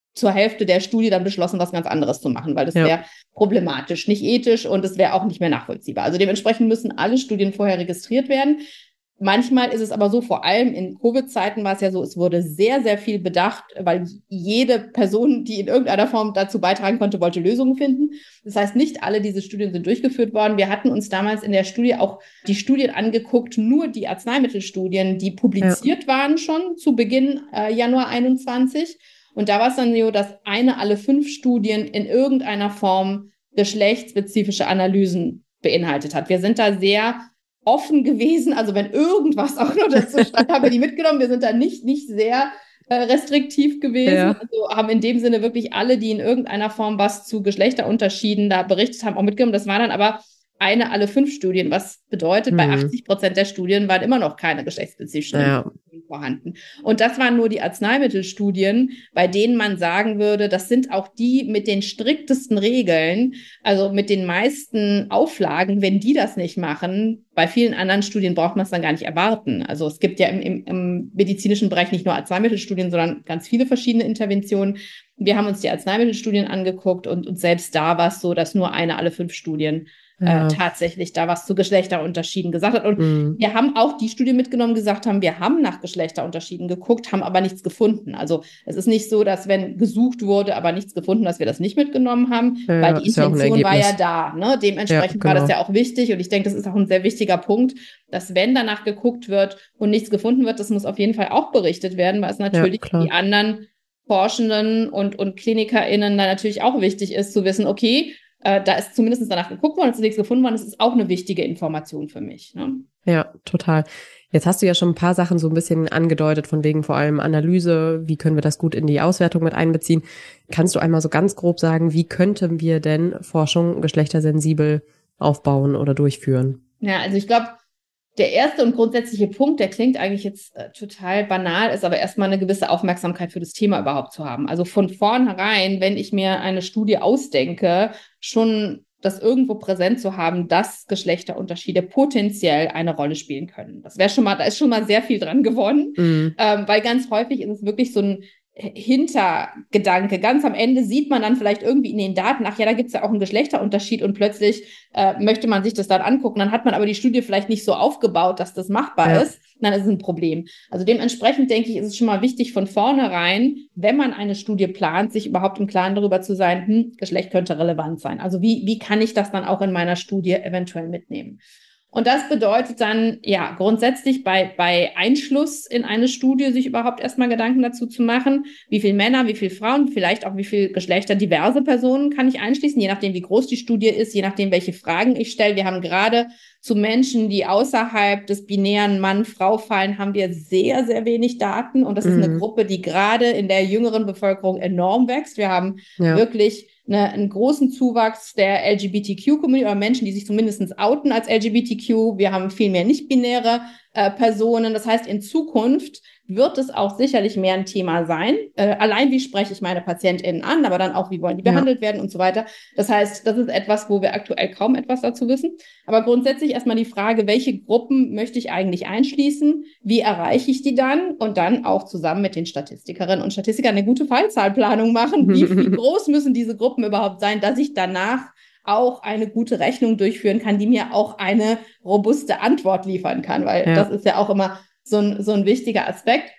zur Hälfte der Studie dann beschlossen, was ganz anderes zu machen, weil das wäre problematisch, nicht ethisch und es wäre auch nicht mehr nachvollziehbar. Also dementsprechend müssen alle Studien vorher registriert werden. Manchmal ist es aber so, vor allem in Covid-Zeiten war es ja so, es wurde sehr, sehr viel bedacht, weil jede Person, die in irgendeiner Form dazu beitragen konnte, wollte Lösungen finden. Das heißt, nicht alle diese Studien sind durchgeführt worden. Wir hatten uns damals in der Studie auch die Studien angeguckt, nur die Arzneimittelstudien, die publiziert waren schon zu Beginn Januar 21. Und da war es dann so, dass alle 5 Studien in irgendeiner Form geschlechtsspezifische Analysen beinhaltet hat. Wir sind da sehr offen gewesen, also wenn irgendwas auch noch dazu stand, haben wir die mitgenommen. Wir sind da nicht sehr restriktiv gewesen. Also haben in dem Sinne wirklich alle, die in irgendeiner Form was zu Geschlechterunterschieden da berichtet haben, auch mitgenommen. Das war dann aber alle 5 Studien, was bedeutet, bei 80% der Studien waren immer noch keine geschlechtsspezifischen Informationen vorhanden. Und das waren nur die Arzneimittelstudien, bei denen man sagen würde, das sind auch die mit den striktesten Regeln, also mit den meisten Auflagen. Wenn die das nicht machen, bei vielen anderen Studien braucht man es dann gar nicht erwarten. Also es gibt ja im medizinischen Bereich nicht nur Arzneimittelstudien, sondern ganz viele verschiedene Interventionen. Wir haben uns die Arzneimittelstudien angeguckt und selbst da war es so, dass nur alle 5 Studien tatsächlich da was zu Geschlechterunterschieden gesagt hat. Und wir haben auch die Studie mitgenommen, gesagt haben, wir haben nach Geschlechterunterschieden geguckt, haben aber nichts gefunden. Also es ist nicht so, dass wenn gesucht wurde, aber nichts gefunden, dass wir das nicht mitgenommen haben, weil die Intention war ja da. Ne? Dementsprechend war das ja auch wichtig. Und ich denke, das ist auch ein sehr wichtiger Punkt, dass wenn danach geguckt wird und nichts gefunden wird, das muss auf jeden Fall auch berichtet werden, weil es natürlich die anderen Forschenden und KlinikerInnen da natürlich auch wichtig ist, zu wissen, okay, da ist zumindest danach geguckt worden, es ist nichts gefunden worden, das ist auch eine wichtige Information für mich. Ne? Ja, total. Jetzt hast du ja schon ein paar Sachen so ein bisschen angedeutet, von wegen vor allem Analyse, wie können wir das gut in die Auswertung mit einbeziehen. Kannst du einmal so ganz grob sagen, wie könnten wir denn Forschung geschlechtersensibel aufbauen oder durchführen? Ja, also ich glaube, der erste und grundsätzliche Punkt, der klingt eigentlich jetzt total banal, ist aber erstmal eine gewisse Aufmerksamkeit für das Thema überhaupt zu haben. Also von vornherein, wenn ich mir eine Studie ausdenke, schon das irgendwo präsent zu haben, dass Geschlechterunterschiede potenziell eine Rolle spielen können. Das wäre schon mal, da ist schon mal sehr viel dran gewonnen, weil ganz häufig ist es wirklich so ein Hintergedanke. Ganz am Ende sieht man dann vielleicht irgendwie in den Daten, ach ja, da gibt es ja auch einen Geschlechterunterschied und plötzlich möchte man sich das dann angucken. Dann hat man aber die Studie vielleicht nicht so aufgebaut, dass das machbar ist. Dann ist es ein Problem. Also dementsprechend denke ich, ist es schon mal wichtig von vornherein, wenn man eine Studie plant, sich überhaupt im Klaren darüber zu sein, Geschlecht könnte relevant sein. Also wie kann ich das dann auch in meiner Studie eventuell mitnehmen? Und das bedeutet dann, ja, grundsätzlich bei Einschluss in eine Studie sich überhaupt erstmal Gedanken dazu zu machen, wie viele Männer, wie viele Frauen, vielleicht auch wie viele geschlechterdiverse Personen kann ich einschließen, je nachdem, wie groß die Studie ist, je nachdem, welche Fragen ich stelle. Wir haben gerade zu Menschen, die außerhalb des binären Mann-Frau fallen, haben wir sehr, sehr wenig Daten. Und das ist eine Gruppe, die gerade in der jüngeren Bevölkerung enorm wächst. Wir haben wirklich einen großen Zuwachs der LGBTQ-Community oder Menschen, die sich zumindest outen als LGBTQ. Wir haben viel mehr nicht-binäre Personen. Das heißt, in Zukunft wird es auch sicherlich mehr ein Thema sein. Allein, wie spreche ich meine PatientInnen an, aber dann auch, wie wollen die behandelt werden und so weiter. Das heißt, das ist etwas, wo wir aktuell kaum etwas dazu wissen. Aber grundsätzlich erstmal die Frage, welche Gruppen möchte ich eigentlich einschließen? Wie erreiche ich die dann? Und dann auch zusammen mit den Statistikerinnen und Statistikern eine gute Fallzahlplanung machen. Wie groß müssen diese Gruppen überhaupt sein, dass ich danach auch eine gute Rechnung durchführen kann, die mir auch eine robuste Antwort liefern kann, weil das ist ja auch immer so ein wichtiger Aspekt.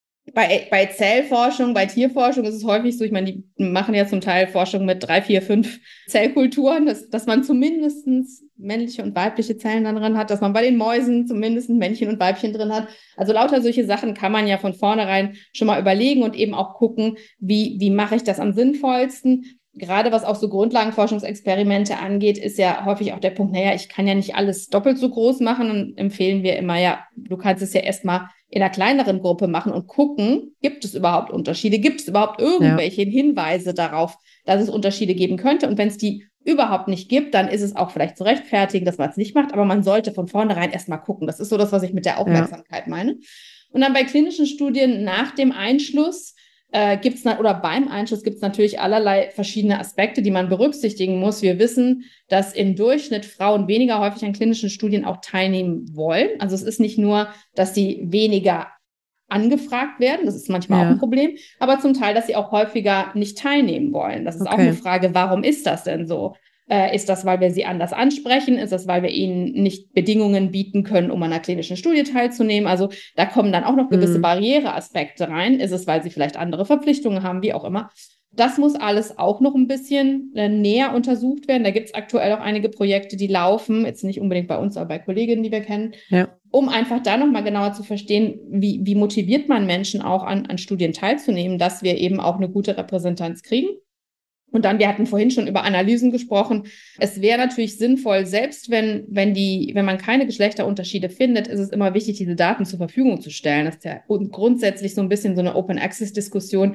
Bei Zellforschung, bei Tierforschung ist es häufig so, ich meine, die machen ja zum Teil Forschung mit 3, 4, 5 Zellkulturen, dass man zumindest männliche und weibliche Zellen dann drin hat, dass man bei den Mäusen zumindest Männchen und Weibchen drin hat. Also lauter solche Sachen kann man ja von vornherein schon mal überlegen und eben auch gucken, wie mache ich das am sinnvollsten. Gerade was auch so Grundlagenforschungsexperimente angeht, ist ja häufig auch der Punkt, naja, ich kann ja nicht alles doppelt so groß machen und empfehlen wir immer, ja, du kannst es ja erstmal in einer kleineren Gruppe machen und gucken, gibt es überhaupt Unterschiede? Gibt es überhaupt irgendwelche Hinweise darauf, dass es Unterschiede geben könnte? Und wenn es die überhaupt nicht gibt, dann ist es auch vielleicht zu rechtfertigen, dass man es nicht macht, aber man sollte von vornherein erstmal gucken. Das ist so das, was ich mit der Aufmerksamkeit meine. Und dann bei klinischen Studien nach dem Einschluss beim Einschluss gibt es natürlich allerlei verschiedene Aspekte, die man berücksichtigen muss. Wir wissen, dass im Durchschnitt Frauen weniger häufig an klinischen Studien auch teilnehmen wollen. Also es ist nicht nur, dass sie weniger angefragt werden. Das ist manchmal auch ein Problem. Aber zum Teil, dass sie auch häufiger nicht teilnehmen wollen. Das ist auch eine Frage, warum ist das denn so? Ist das, weil wir sie anders ansprechen? Ist das, weil wir ihnen nicht Bedingungen bieten können, um an einer klinischen Studie teilzunehmen? Also da kommen dann auch noch gewisse Barriereaspekte rein. Ist es, weil sie vielleicht andere Verpflichtungen haben, wie auch immer? Das muss alles auch noch ein bisschen näher untersucht werden. Da gibt es aktuell auch einige Projekte, die laufen, jetzt nicht unbedingt bei uns, aber bei Kolleginnen, die wir kennen, um einfach da nochmal genauer zu verstehen, wie motiviert man Menschen auch an Studien teilzunehmen, dass wir eben auch eine gute Repräsentanz kriegen. Und dann, wir hatten vorhin schon über Analysen gesprochen. Es wäre natürlich sinnvoll, selbst wenn man keine Geschlechterunterschiede findet, ist es immer wichtig, diese Daten zur Verfügung zu stellen. Das ist ja grundsätzlich so ein bisschen so eine Open-Access-Diskussion,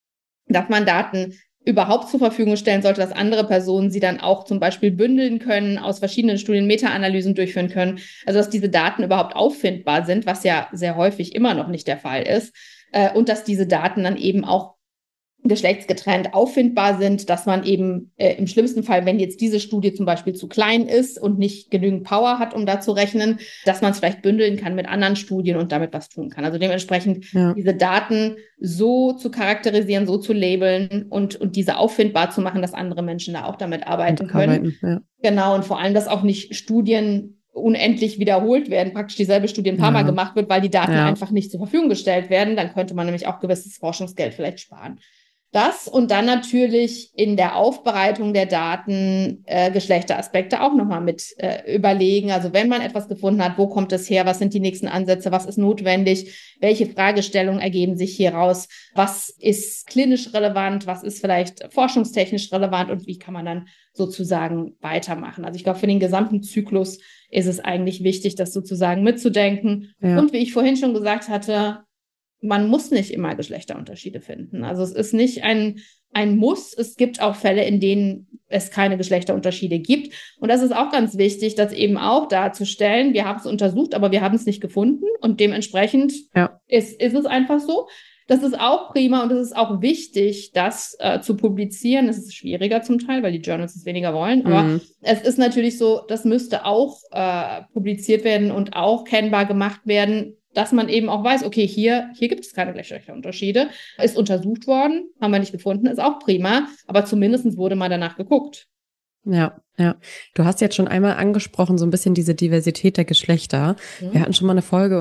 dass man Daten überhaupt zur Verfügung stellen sollte, dass andere Personen sie dann auch zum Beispiel bündeln können, aus verschiedenen Studien Meta-Analysen durchführen können. Also dass diese Daten überhaupt auffindbar sind, was ja sehr häufig immer noch nicht der Fall ist. Und dass diese Daten dann eben auch geschlechtsgetrennt auffindbar sind, dass man eben im schlimmsten Fall, wenn jetzt diese Studie zum Beispiel zu klein ist und nicht genügend Power hat, um da zu rechnen, dass man es vielleicht bündeln kann mit anderen Studien und damit was tun kann. Also dementsprechend diese Daten so zu charakterisieren, so zu labeln und diese auffindbar zu machen, dass andere Menschen da auch damit arbeiten können. Genau, und vor allem, dass auch nicht Studien unendlich wiederholt werden, praktisch dieselbe Studie ein paar Mal gemacht wird, weil die Daten einfach nicht zur Verfügung gestellt werden. Dann könnte man nämlich auch gewisses Forschungsgeld vielleicht sparen. Das und dann natürlich in der Aufbereitung der Daten Geschlechteraspekte auch nochmal mit überlegen. Also wenn man etwas gefunden hat, wo kommt es her, was sind die nächsten Ansätze, was ist notwendig, welche Fragestellungen ergeben sich hieraus, was ist klinisch relevant, was ist vielleicht forschungstechnisch relevant und wie kann man dann sozusagen weitermachen. Also ich glaube, für den gesamten Zyklus ist es eigentlich wichtig, das sozusagen mitzudenken. Und wie ich vorhin schon gesagt hatte, man muss nicht immer Geschlechterunterschiede finden. Also es ist nicht ein Muss. Es gibt auch Fälle, in denen es keine Geschlechterunterschiede gibt. Und das ist auch ganz wichtig, das eben auch darzustellen. Wir haben es untersucht, aber wir haben es nicht gefunden. Und dementsprechend ist es einfach so. Das ist auch prima und es ist auch wichtig, das zu publizieren. Es ist schwieriger zum Teil, weil die Journals es weniger wollen. Aber es ist natürlich so, das müsste auch publiziert werden und auch kennbar gemacht werden, dass man eben auch weiß, okay, hier gibt es keine Geschlechterunterschiede. Ist untersucht worden, haben wir nicht gefunden, ist auch prima. Aber zumindest wurde mal danach geguckt. Ja. Du hast jetzt schon einmal angesprochen, so ein bisschen diese Diversität der Geschlechter. Wir hatten schon mal eine Folge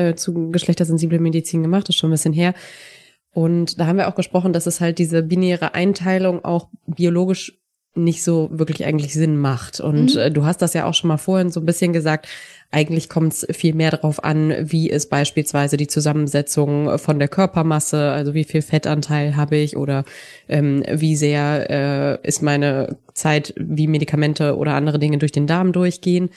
zu geschlechtersensibler Medizin gemacht, das ist schon ein bisschen her. Und da haben wir auch gesprochen, dass es halt diese binäre Einteilung auch biologisch nicht so wirklich eigentlich Sinn macht. Und du hast das ja auch schon mal vorhin so ein bisschen gesagt, eigentlich kommt es viel mehr darauf an, wie ist beispielsweise die Zusammensetzung von der Körpermasse, also wie viel Fettanteil habe ich oder wie sehr ist meine Zeit, wie Medikamente oder andere Dinge durch den Darm durchgehen.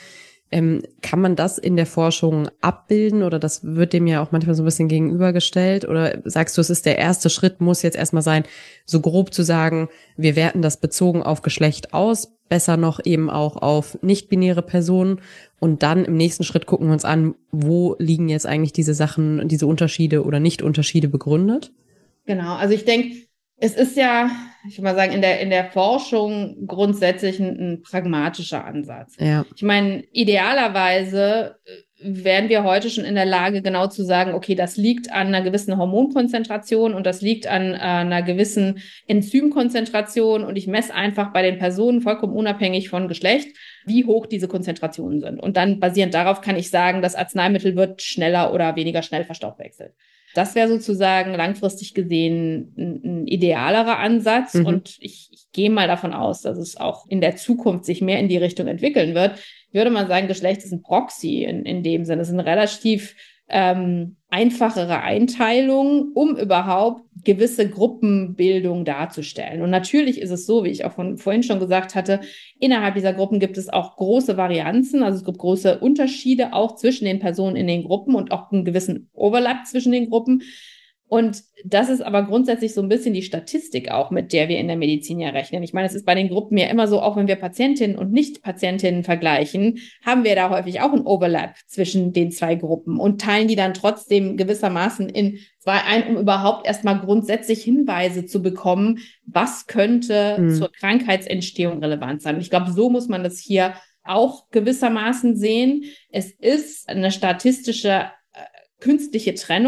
Kann man das in der Forschung abbilden oder das wird dem ja auch manchmal so ein bisschen gegenübergestellt oder sagst du, es ist der erste Schritt, muss jetzt erstmal sein, so grob zu sagen, wir werten das bezogen auf Geschlecht aus, besser noch eben auch auf nicht-binäre Personen und dann im nächsten Schritt gucken wir uns an, wo liegen jetzt eigentlich diese Sachen, diese Unterschiede oder Nicht-Unterschiede begründet? Genau, also ich denke, es ist ja, ich würde mal sagen, in der Forschung grundsätzlich ein pragmatischer Ansatz. Ja. Ich meine, idealerweise wären wir heute schon in der Lage, genau zu sagen, okay, das liegt an einer gewissen Hormonkonzentration und das liegt an einer gewissen Enzymkonzentration und ich messe einfach bei den Personen vollkommen unabhängig von Geschlecht, wie hoch diese Konzentrationen sind. Und dann basierend darauf kann ich sagen, das Arzneimittel wird schneller oder weniger schnell verstoffwechselt. Das wäre sozusagen langfristig gesehen ein idealerer Ansatz. Und ich gehe mal davon aus, dass es auch in der Zukunft sich mehr in die Richtung entwickeln wird. Ich würde mal sagen, Geschlecht ist ein Proxy in dem Sinne. Es ist eine relativ einfachere Einteilung, um überhaupt gewisse Gruppenbildung darzustellen. Und natürlich ist es so, wie ich auch vorhin schon gesagt hatte, innerhalb dieser Gruppen gibt es auch große Varianzen, also es gibt große Unterschiede auch zwischen den Personen in den Gruppen und auch einen gewissen Overlap zwischen den Gruppen. Und das ist aber grundsätzlich so ein bisschen die Statistik auch, mit der wir in der Medizin ja rechnen. Ich meine, es ist bei den Gruppen ja immer so, auch wenn wir Patientinnen und Nicht-Patientinnen vergleichen, haben wir da häufig auch einen Overlap zwischen den zwei Gruppen und teilen die dann trotzdem gewissermaßen in zwei ein, um überhaupt erstmal grundsätzlich Hinweise zu bekommen, was könnte zur Krankheitsentstehung relevant sein. Und ich glaube, so muss man das hier auch gewissermaßen sehen. Es ist eine statistische künstliche Trennung.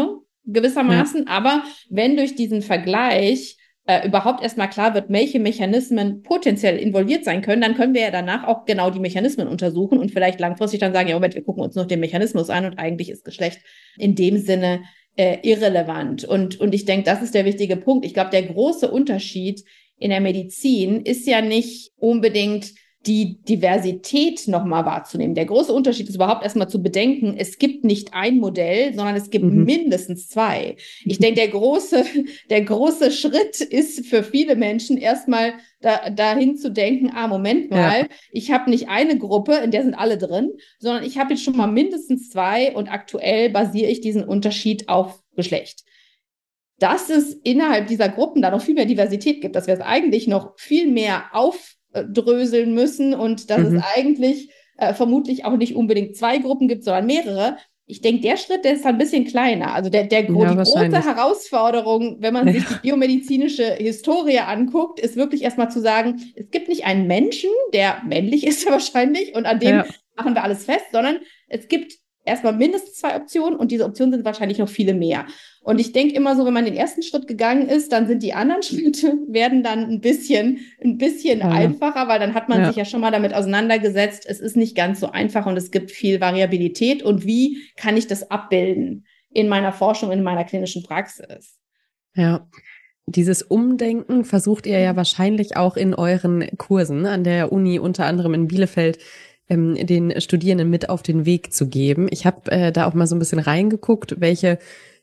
gewissermaßen. Ja. Aber wenn durch diesen Vergleich überhaupt erstmal klar wird, welche Mechanismen potenziell involviert sein können, dann können wir ja danach auch genau die Mechanismen untersuchen und vielleicht langfristig dann sagen, ja, Moment, wir gucken uns noch den Mechanismus an und eigentlich ist Geschlecht in dem Sinne irrelevant. Und ich denke, das ist der wichtige Punkt. Ich glaube, der große Unterschied in der Medizin ist ja nicht unbedingt die Diversität nochmal wahrzunehmen. Der große Unterschied ist überhaupt erstmal zu bedenken, es gibt nicht ein Modell, sondern es gibt mindestens zwei. Ich denke, der große Schritt ist für viele Menschen erstmal dahin zu denken, Moment mal, ich habe nicht eine Gruppe, in der sind alle drin, sondern ich habe jetzt schon mal mindestens zwei und aktuell basiere ich diesen Unterschied auf Geschlecht. Dass es innerhalb dieser Gruppen da noch viel mehr Diversität gibt, dass wir es eigentlich noch viel mehr aufdröseln müssen und dass es eigentlich vermutlich auch nicht unbedingt zwei Gruppen gibt, sondern mehrere. Ich denke, der Schritt, der ist ein bisschen kleiner. Also die große Herausforderung, wenn man sich die biomedizinische Historie anguckt, ist wirklich erstmal zu sagen, es gibt nicht einen Menschen, der männlich ist wahrscheinlich und an dem machen wir alles fest, sondern es gibt erstmal mindestens zwei Optionen und diese Optionen sind wahrscheinlich noch viele mehr. Und ich denke immer so, wenn man den ersten Schritt gegangen ist, dann sind die anderen Schritte werden dann ein bisschen einfacher, weil dann hat man sich ja schon mal damit auseinandergesetzt. Es ist nicht ganz so einfach und es gibt viel Variabilität. Und wie kann ich das abbilden in meiner Forschung, in meiner klinischen Praxis? Ja. Dieses Umdenken versucht ihr ja wahrscheinlich auch in euren Kursen an der Uni, unter anderem in Bielefeld, den Studierenden mit auf den Weg zu geben. Ich habe da auch mal so ein bisschen reingeguckt, welche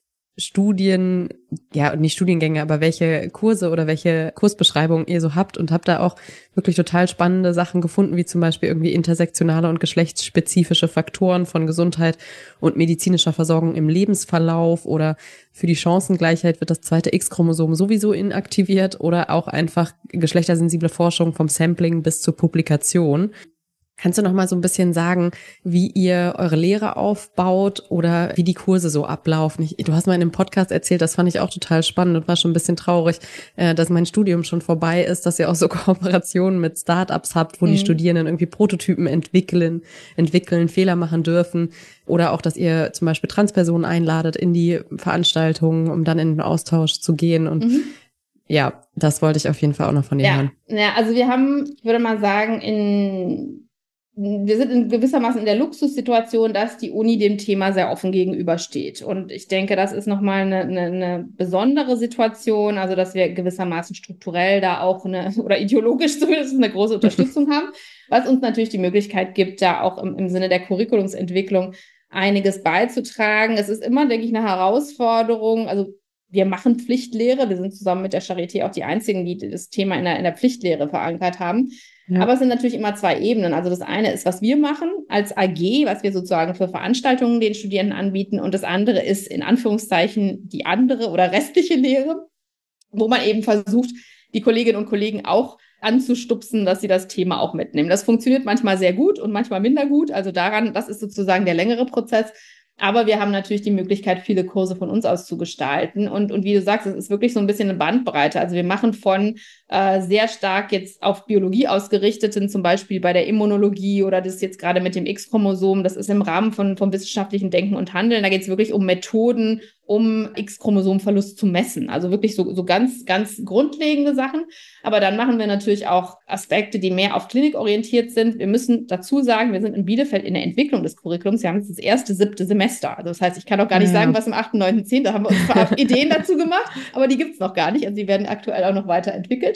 Studien, ja, nicht Studiengänge, aber welche Kurse oder welche Kursbeschreibungen ihr so habt und habe da auch wirklich total spannende Sachen gefunden, wie zum Beispiel irgendwie intersektionale und geschlechtsspezifische Faktoren von Gesundheit und medizinischer Versorgung im Lebensverlauf oder für die Chancengleichheit wird das zweite X-Chromosom sowieso inaktiviert oder auch einfach geschlechtersensible Forschung vom Sampling bis zur Publikation. Kannst du noch mal so ein bisschen sagen, wie ihr eure Lehre aufbaut oder wie die Kurse so ablaufen? Du hast mal in einem Podcast erzählt, das fand ich auch total spannend und war schon ein bisschen traurig, dass mein Studium schon vorbei ist, dass ihr auch so Kooperationen mit Startups habt, wo die Studierenden irgendwie Prototypen entwickeln, Fehler machen dürfen oder auch, dass ihr zum Beispiel Transpersonen einladet in die Veranstaltungen, um dann in den Austausch zu gehen und ja, das wollte ich auf jeden Fall auch noch von dir hören. Ja, also wir haben, ich würde mal sagen, wir sind in gewissermaßen in der Luxussituation, dass die Uni dem Thema sehr offen gegenübersteht. Und ich denke, das ist nochmal eine besondere Situation, also dass wir gewissermaßen strukturell da auch oder ideologisch zumindest eine große Unterstützung haben, was uns natürlich die Möglichkeit gibt, da auch im Sinne der Curriculumsentwicklung einiges beizutragen. Es ist immer, denke ich, eine Herausforderung, also wir machen Pflichtlehre, wir sind zusammen mit der Charité auch die einzigen, die das Thema in der Pflichtlehre verankert haben. Ja. Aber es sind natürlich immer zwei Ebenen. Also das eine ist, was wir machen als AG, was wir sozusagen für Veranstaltungen den Studierenden anbieten. Und das andere ist in Anführungszeichen die andere oder restliche Lehre, wo man eben versucht, die Kolleginnen und Kollegen auch anzustupsen, dass sie das Thema auch mitnehmen. Das funktioniert manchmal sehr gut und manchmal minder gut. Also das ist sozusagen der längere Prozess. Aber wir haben natürlich die Möglichkeit, viele Kurse von uns aus zu gestalten. Und wie du sagst, es ist wirklich so ein bisschen eine Bandbreite. Also wir machen von sehr stark jetzt auf Biologie ausgerichteten, zum Beispiel bei der Immunologie oder das jetzt gerade mit dem X-Chromosom. Das ist im Rahmen vom wissenschaftlichen Denken und Handeln. Da geht es wirklich um Methoden, um X-Chromosomverlust zu messen. Also wirklich so ganz, ganz grundlegende Sachen. Aber dann machen wir natürlich auch Aspekte, die mehr auf Klinik orientiert sind. Wir müssen dazu sagen, wir sind in Bielefeld in der Entwicklung des Curriculums. Wir haben jetzt das erste 7. Semester. Also das heißt, ich kann auch gar nicht sagen, was im 8., 9., 10. Da haben wir uns zwar Ideen dazu gemacht, aber die gibt's noch gar nicht. Also die werden aktuell auch noch weiterentwickelt.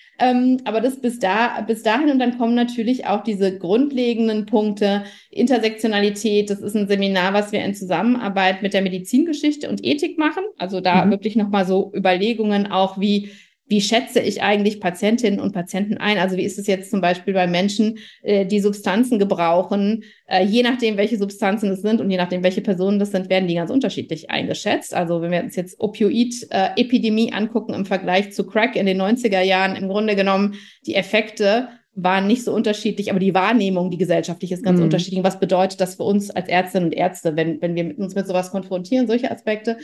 Aber das bis dahin und dann kommen natürlich auch diese grundlegenden Punkte, Intersektionalität, das ist ein Seminar, was wir in Zusammenarbeit mit der Medizingeschichte und Ethik machen, also da wirklich nochmal so Überlegungen auch, wie schätze ich eigentlich Patientinnen und Patienten ein? Also wie ist es jetzt zum Beispiel bei Menschen, die Substanzen gebrauchen? Je nachdem, welche Substanzen es sind und je nachdem, welche Personen das sind, werden die ganz unterschiedlich eingeschätzt. Also wenn wir uns jetzt Opioid-Epidemie angucken im Vergleich zu Crack in den 90er Jahren, im Grunde genommen, die Effekte waren nicht so unterschiedlich, aber die Wahrnehmung, die gesellschaftliche, ist ganz unterschiedlich. Was bedeutet das für uns als Ärztinnen und Ärzte, wenn wir uns mit sowas konfrontieren, solche Aspekte?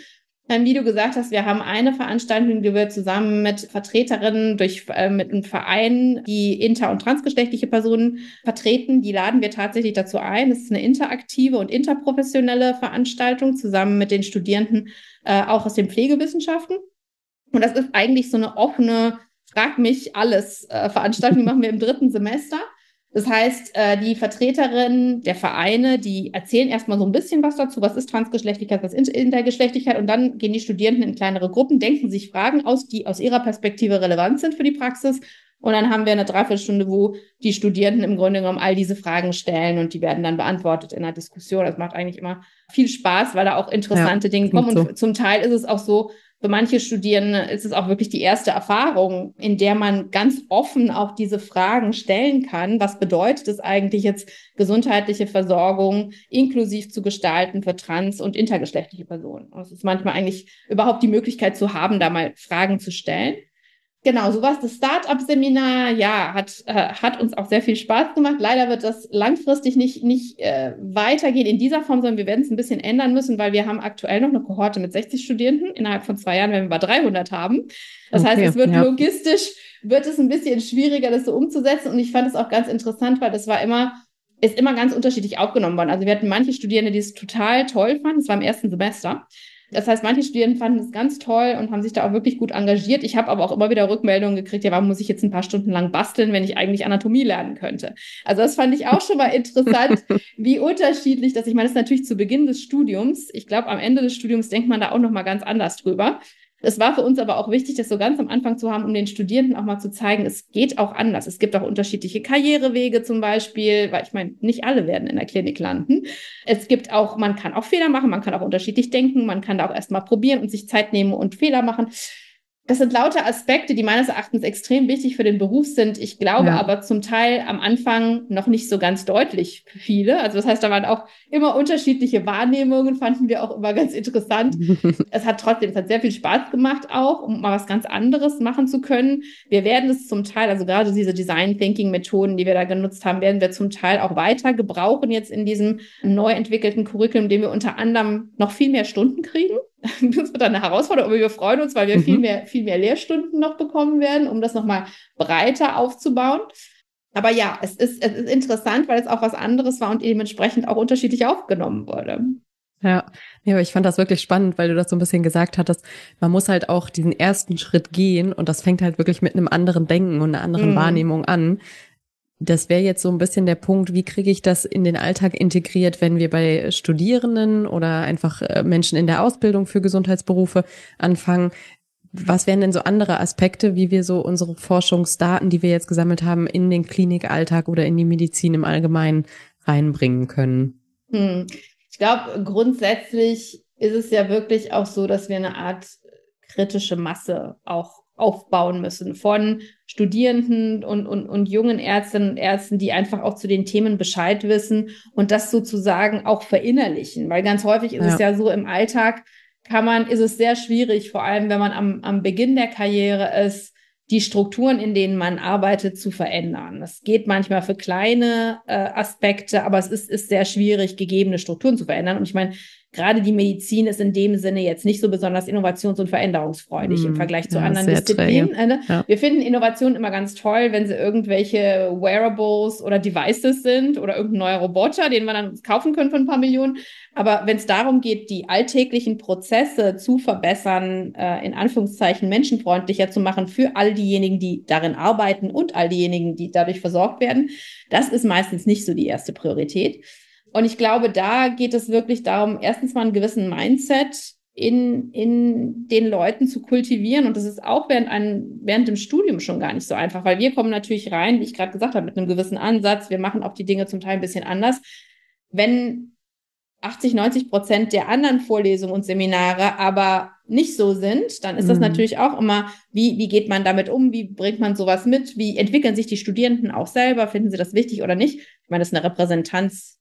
Wie du gesagt hast, wir haben eine Veranstaltung, die wir zusammen mit Vertreterinnen mit einem Verein, die inter- und transgeschlechtliche Personen vertreten. Die laden wir tatsächlich dazu ein. Es ist eine interaktive und interprofessionelle Veranstaltung zusammen mit den Studierenden, auch aus den Pflegewissenschaften. Und das ist eigentlich so eine offene Frag mich alles Veranstaltung, die machen wir im 3. Semester. Das heißt, die Vertreterinnen der Vereine, die erzählen erstmal so ein bisschen was dazu, was ist Transgeschlechtlichkeit, was ist Intergeschlechtlichkeit, und dann gehen die Studierenden in kleinere Gruppen, denken sich Fragen aus, die aus ihrer Perspektive relevant sind für die Praxis. Und dann haben wir eine Dreiviertelstunde, wo die Studierenden im Grunde genommen all diese Fragen stellen und die werden dann beantwortet in einer Diskussion. Das macht eigentlich immer viel Spaß, weil da auch interessante Dinge kommen. Und zum Teil ist es auch so, für manche Studierende ist es auch wirklich die erste Erfahrung, in der man ganz offen auch diese Fragen stellen kann. Was bedeutet es eigentlich jetzt, gesundheitliche Versorgung inklusiv zu gestalten für trans- und intergeschlechtliche Personen? Und es ist manchmal eigentlich überhaupt die Möglichkeit zu haben, da mal Fragen zu stellen. Genau, so was. Das Start-up-Seminar, ja, hat uns auch sehr viel Spaß gemacht. Leider wird das langfristig nicht weitergehen in dieser Form, sondern wir werden es ein bisschen ändern müssen, weil wir haben aktuell noch eine Kohorte mit 60 Studierenden. Innerhalb von 2 Jahren werden wir bei 300 haben. Das heißt, es wird logistisch, wird es ein bisschen schwieriger, das so umzusetzen. Und ich fand es auch ganz interessant, weil das ist immer ganz unterschiedlich aufgenommen worden. Also wir hatten manche Studierende, die es total toll fanden. Es war im 1. Semester. Das heißt, manche Studierenden fanden es ganz toll und haben sich da auch wirklich gut engagiert. Ich habe aber auch immer wieder Rückmeldungen gekriegt, ja, warum muss ich jetzt ein paar Stunden lang basteln, wenn ich eigentlich Anatomie lernen könnte? Also das fand ich auch schon mal interessant, wie unterschiedlich das, ich meine, das ist natürlich zu Beginn des Studiums. Ich glaube, am Ende des Studiums denkt man da auch noch mal ganz anders drüber. Es war für uns aber auch wichtig, das so ganz am Anfang zu haben, um den Studierenden auch mal zu zeigen, es geht auch anders. Es gibt auch unterschiedliche Karrierewege zum Beispiel, weil ich meine, nicht alle werden in der Klinik landen. Es gibt auch, man kann auch Fehler machen, man kann auch unterschiedlich denken, man kann da auch erstmal probieren und sich Zeit nehmen und Fehler machen. Das sind lauter Aspekte, die meines Erachtens extrem wichtig für den Beruf sind. Ich glaube aber zum Teil am Anfang noch nicht so ganz deutlich für viele. Also das heißt, da waren auch immer unterschiedliche Wahrnehmungen, fanden wir auch immer ganz interessant. Es hat sehr viel Spaß gemacht auch, um mal was ganz anderes machen zu können. Wir werden es zum Teil, also gerade diese Design Thinking Methoden, die wir da genutzt haben, werden wir zum Teil auch weiter gebrauchen jetzt in diesem neu entwickelten Curriculum, dem wir unter anderem noch viel mehr Stunden kriegen. Das wird dann eine Herausforderung, aber wir freuen uns, weil wir viel mehr Lehrstunden noch bekommen werden, um das nochmal breiter aufzubauen. Aber ja, es ist interessant, weil es auch was anderes war und dementsprechend auch unterschiedlich aufgenommen wurde. Ja, aber ich fand das wirklich spannend, weil du das so ein bisschen gesagt hattest. Man muss halt auch diesen ersten Schritt gehen und das fängt halt wirklich mit einem anderen Denken und einer anderen Wahrnehmung an. Das wäre jetzt so ein bisschen der Punkt, wie kriege ich das in den Alltag integriert, wenn wir bei Studierenden oder einfach Menschen in der Ausbildung für Gesundheitsberufe anfangen? Was wären denn so andere Aspekte, wie wir so unsere Forschungsdaten, die wir jetzt gesammelt haben, in den Klinikalltag oder in die Medizin im Allgemeinen reinbringen können? Ich glaube, grundsätzlich ist es ja wirklich auch so, dass wir eine Art kritische Masse auch aufbauen müssen von Studierenden und jungen Ärztinnen und Ärzten, die einfach auch zu den Themen Bescheid wissen und das sozusagen auch verinnerlichen. Weil ganz häufig ist es ja so, im Alltag ist es sehr schwierig, vor allem wenn man am Beginn der Karriere ist, die Strukturen, in denen man arbeitet, zu verändern. Das geht manchmal für kleine Aspekte, aber es ist sehr schwierig, gegebene Strukturen zu verändern. Und ich meine, gerade die Medizin ist in dem Sinne jetzt nicht so besonders innovations- und veränderungsfreudig im Vergleich zu anderen Disziplinen. Wir finden Innovationen immer ganz toll, wenn sie irgendwelche Wearables oder Devices sind oder irgendein neuer Roboter, den wir dann kaufen können für ein paar Millionen. Aber wenn es darum geht, die alltäglichen Prozesse zu verbessern, in Anführungszeichen menschenfreundlicher zu machen für all diejenigen, die darin arbeiten und all diejenigen, die dadurch versorgt werden, das ist meistens nicht so die erste Priorität. Und ich glaube, da geht es wirklich darum, erstens mal einen gewissen Mindset in den Leuten zu kultivieren. Und das ist auch während dem Studium schon gar nicht so einfach, weil wir kommen natürlich rein, wie ich gerade gesagt habe, mit einem gewissen Ansatz. Wir machen auch die Dinge zum Teil ein bisschen anders. Wenn 80-90% der anderen Vorlesungen und Seminare aber nicht so sind, dann ist das natürlich auch immer, wie geht man damit um, wie bringt man sowas mit, wie entwickeln sich die Studierenden auch selber, finden sie das wichtig oder nicht? Ich meine, das ist eine Repräsentanz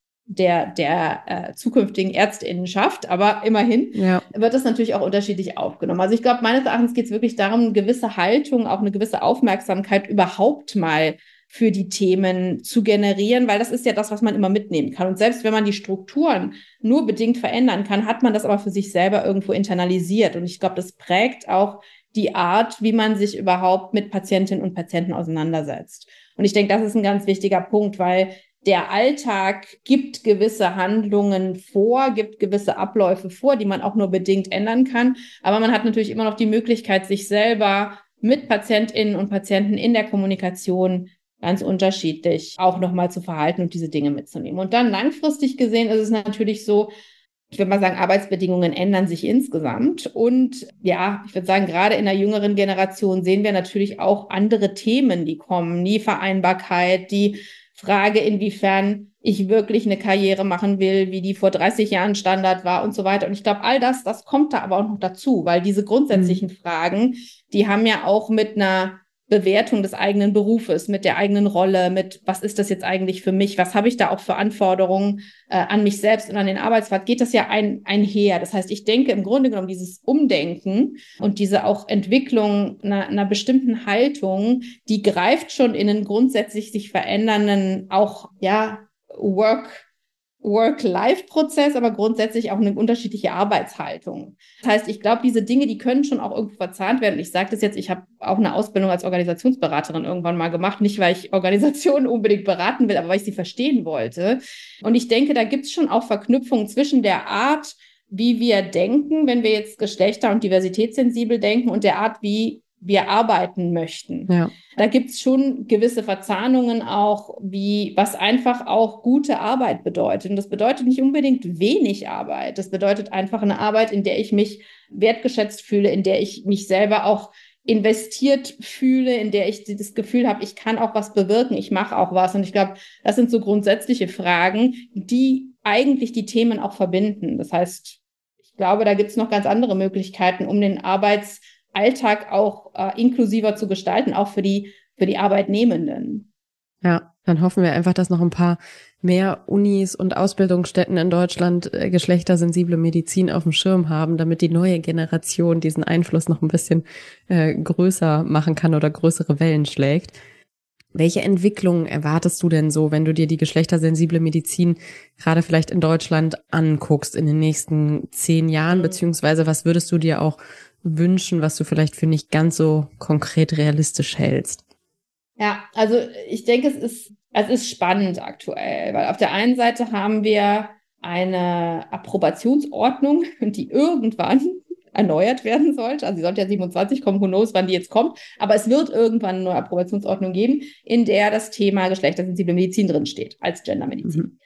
der zukünftigen Ärztinnenschaft, aber immerhin wird das natürlich auch unterschiedlich aufgenommen. Also ich glaube, meines Erachtens geht es wirklich darum, eine gewisse Haltung, auch eine gewisse Aufmerksamkeit überhaupt mal für die Themen zu generieren, weil das ist ja das, was man immer mitnehmen kann. Und selbst wenn man die Strukturen nur bedingt verändern kann, hat man das aber für sich selber irgendwo internalisiert. Und ich glaube, das prägt auch die Art, wie man sich überhaupt mit Patientinnen und Patienten auseinandersetzt. Und ich denke, das ist ein ganz wichtiger Punkt, weil der Alltag gibt gewisse Handlungen vor, gibt gewisse Abläufe vor, die man auch nur bedingt ändern kann. Aber man hat natürlich immer noch die Möglichkeit, sich selber mit PatientInnen und Patienten in der Kommunikation ganz unterschiedlich auch nochmal zu verhalten und diese Dinge mitzunehmen. Und dann langfristig gesehen ist es natürlich so, ich würde mal sagen, Arbeitsbedingungen ändern sich insgesamt. Und ja, ich würde sagen, gerade in der jüngeren Generation sehen wir natürlich auch andere Themen, die kommen. Die Vereinbarkeit, die Frage, inwiefern ich wirklich eine Karriere machen will, wie die vor 30 Jahren Standard war und so weiter. Und ich glaube, all das kommt da aber auch noch dazu, weil diese grundsätzlichen Fragen, die haben ja auch mit einer Bewertung des eigenen Berufes, mit der eigenen Rolle, mit was ist das jetzt eigentlich für mich, was habe ich da auch für Anforderungen an mich selbst und an den Arbeitsplatz, geht das ja einher. Das heißt, ich denke im Grunde genommen dieses Umdenken und diese auch Entwicklung einer bestimmten Haltung, die greift schon in einen grundsätzlich sich verändernden auch ja Work-Life-Prozess, aber grundsätzlich auch eine unterschiedliche Arbeitshaltung. Das heißt, ich glaube, diese Dinge, die können schon auch irgendwo verzahnt werden. Ich sage das jetzt, ich habe auch eine Ausbildung als Organisationsberaterin irgendwann mal gemacht, nicht weil ich Organisationen unbedingt beraten will, aber weil ich sie verstehen wollte. Und ich denke, da gibt es schon auch Verknüpfungen zwischen der Art, wie wir denken, wenn wir jetzt geschlechter- und diversitätssensibel denken, und der Art, wie wir arbeiten möchten. Ja. Da gibt's schon gewisse Verzahnungen auch, wie was einfach auch gute Arbeit bedeutet. Und das bedeutet nicht unbedingt wenig Arbeit. Das bedeutet einfach eine Arbeit, in der ich mich wertgeschätzt fühle, in der ich mich selber auch investiert fühle, in der ich das Gefühl habe, ich kann auch was bewirken, ich mache auch was. Und ich glaube, das sind so grundsätzliche Fragen, die eigentlich die Themen auch verbinden. Das heißt, ich glaube, da gibt's noch ganz andere Möglichkeiten, um den Alltag auch inklusiver zu gestalten, auch für die Arbeitnehmenden. Ja, dann hoffen wir einfach, dass noch ein paar mehr Unis und Ausbildungsstätten in Deutschland geschlechtersensible Medizin auf dem Schirm haben, damit die neue Generation diesen Einfluss noch ein bisschen größer machen kann oder größere Wellen schlägt. Welche Entwicklungen erwartest du denn so, wenn du dir die geschlechtersensible Medizin gerade vielleicht in Deutschland anguckst in den nächsten 10 Jahren, beziehungsweise was würdest du dir auch wünschen, was du vielleicht für nicht ganz so konkret realistisch hältst? Ja, also ich denke, es ist spannend aktuell, weil auf der einen Seite haben wir eine Approbationsordnung, die irgendwann erneuert werden sollte. Also sie sollte ja 27 kommen, who knows, wann die jetzt kommt. Aber es wird irgendwann eine neue Approbationsordnung geben, in der das Thema geschlechtersensible Medizin drinsteht, als Gendermedizin.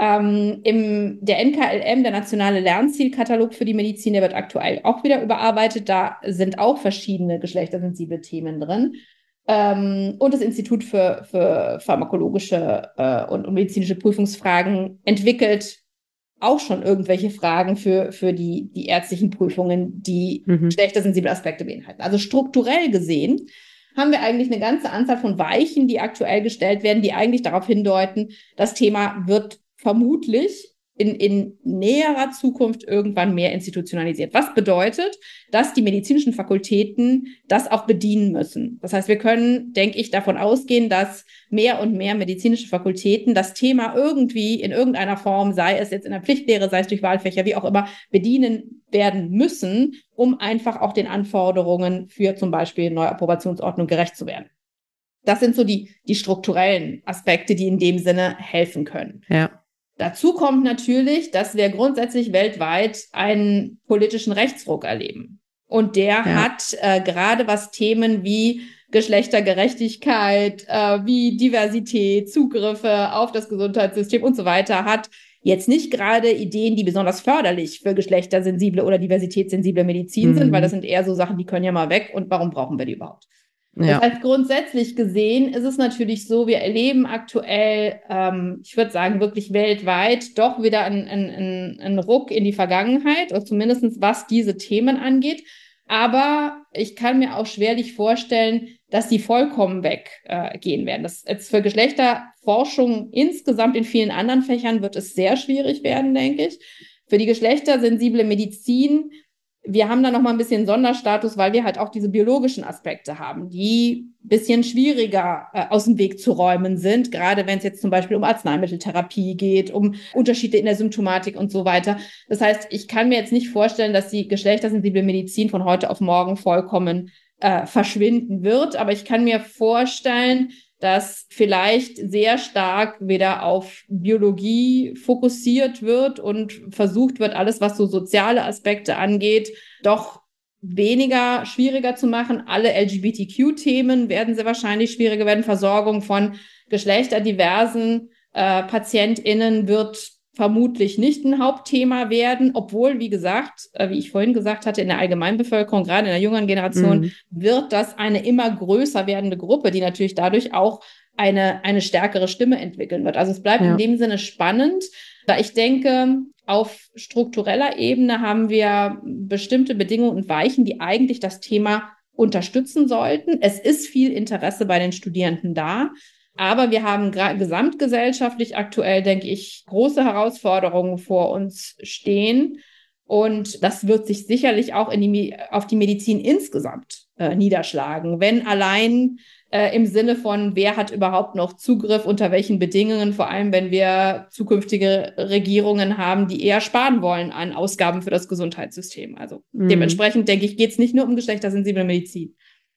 Der NKLM, der Nationale Lernzielkatalog für die Medizin, der wird aktuell auch wieder überarbeitet. Da sind auch verschiedene geschlechtersensible Themen drin. Und das Institut für pharmakologische und medizinische Prüfungsfragen entwickelt auch schon irgendwelche Fragen für die ärztlichen Prüfungen, die geschlechtersensible Aspekte beinhalten. Also strukturell gesehen haben wir eigentlich eine ganze Anzahl von Weichen, die aktuell gestellt werden, die eigentlich darauf hindeuten, das Thema wird vermutlich in näherer Zukunft irgendwann mehr institutionalisiert. Was bedeutet, dass die medizinischen Fakultäten das auch bedienen müssen. Das heißt, wir können, denke ich, davon ausgehen, dass mehr und mehr medizinische Fakultäten das Thema irgendwie in irgendeiner Form, sei es jetzt in der Pflichtlehre, sei es durch Wahlfächer, wie auch immer, bedienen werden müssen, um einfach auch den Anforderungen für zum Beispiel neue Approbationsordnung gerecht zu werden. Das sind so die strukturellen Aspekte, die in dem Sinne helfen können. Ja. Dazu kommt natürlich, dass wir grundsätzlich weltweit einen politischen Rechtsruck erleben. Und der hat gerade was Themen wie Geschlechtergerechtigkeit, wie Diversität, Zugriffe auf das Gesundheitssystem und so weiter, hat jetzt nicht gerade Ideen, die besonders förderlich für geschlechtersensible oder diversitätssensible Medizin sind, weil das sind eher so Sachen, die können ja mal weg und warum brauchen wir die überhaupt? Ja. Das heißt, grundsätzlich gesehen ist es natürlich so, wir erleben aktuell, ich würde sagen, wirklich weltweit doch wieder einen Ruck in die Vergangenheit, oder zumindest was diese Themen angeht. Aber ich kann mir auch schwerlich vorstellen, dass die vollkommen weggehen werden. Das jetzt für Geschlechterforschung insgesamt in vielen anderen Fächern wird es sehr schwierig werden, denke ich. Für die geschlechtersensible Medizin wir haben da nochmal ein bisschen Sonderstatus, weil wir halt auch diese biologischen Aspekte haben, die ein bisschen schwieriger aus dem Weg zu räumen sind, gerade wenn es jetzt zum Beispiel um Arzneimitteltherapie geht, um Unterschiede in der Symptomatik und so weiter. Das heißt, ich kann mir jetzt nicht vorstellen, dass die geschlechtersensible Medizin von heute auf morgen vollkommen verschwinden wird, aber ich kann mir vorstellen, dass vielleicht sehr stark wieder auf Biologie fokussiert wird und versucht wird, alles, was so soziale Aspekte angeht, doch weniger schwieriger zu machen. Alle LGBTQ-Themen werden sehr wahrscheinlich schwieriger werden. Versorgung von geschlechterdiversen PatientInnen wird vermutlich nicht ein Hauptthema werden, obwohl, wie gesagt, wie ich vorhin gesagt hatte, in der Allgemeinbevölkerung, gerade in der jüngeren Generation, wird das eine immer größer werdende Gruppe, die natürlich dadurch auch eine stärkere Stimme entwickeln wird. Also es bleibt in dem Sinne spannend, da ich denke, auf struktureller Ebene haben wir bestimmte Bedingungen und Weichen, die eigentlich das Thema unterstützen sollten. Es ist viel Interesse bei den Studierenden da. Aber wir haben gesamtgesellschaftlich aktuell, denke ich, große Herausforderungen vor uns stehen. Und das wird sich sicherlich auch auf die Medizin insgesamt niederschlagen. Wenn allein im Sinne von, wer hat überhaupt noch Zugriff, unter welchen Bedingungen, vor allem wenn wir zukünftige Regierungen haben, die eher sparen wollen an Ausgaben für das Gesundheitssystem. Also dementsprechend, denke ich, geht es nicht nur um geschlechtersensible Medizin.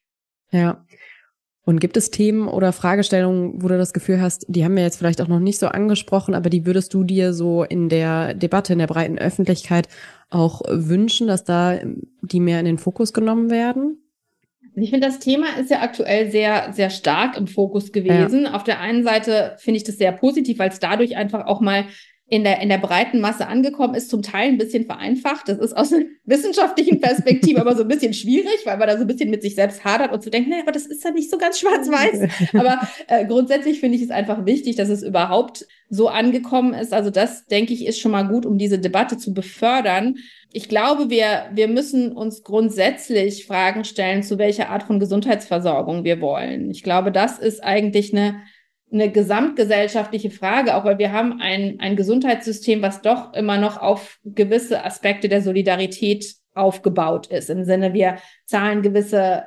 Ja. Und gibt es Themen oder Fragestellungen, wo du das Gefühl hast, die haben wir jetzt vielleicht auch noch nicht so angesprochen, aber die würdest du dir so in der Debatte, in der breiten Öffentlichkeit auch wünschen, dass da die mehr in den Fokus genommen werden? Ich finde, das Thema ist ja aktuell sehr, sehr stark im Fokus gewesen. Ja. Auf der einen Seite finde ich das sehr positiv, weil es dadurch einfach auch mal in der breiten Masse angekommen ist, zum Teil ein bisschen vereinfacht. Das ist aus einer wissenschaftlichen Perspektive aber so ein bisschen schwierig, weil man da so ein bisschen mit sich selbst hadert und zu denken, naja, aber das ist ja nicht so ganz schwarz-weiß. Aber grundsätzlich finde ich es einfach wichtig, dass es überhaupt so angekommen ist. Also das, denke ich, ist schon mal gut, um diese Debatte zu befördern. Ich glaube, wir müssen uns grundsätzlich Fragen stellen, zu welcher Art von Gesundheitsversorgung wir wollen. Ich glaube, das ist eigentlich eine gesamtgesellschaftliche Frage, auch weil wir haben ein Gesundheitssystem, was doch immer noch auf gewisse Aspekte der Solidarität aufgebaut ist. Im Sinne, wir zahlen gewisse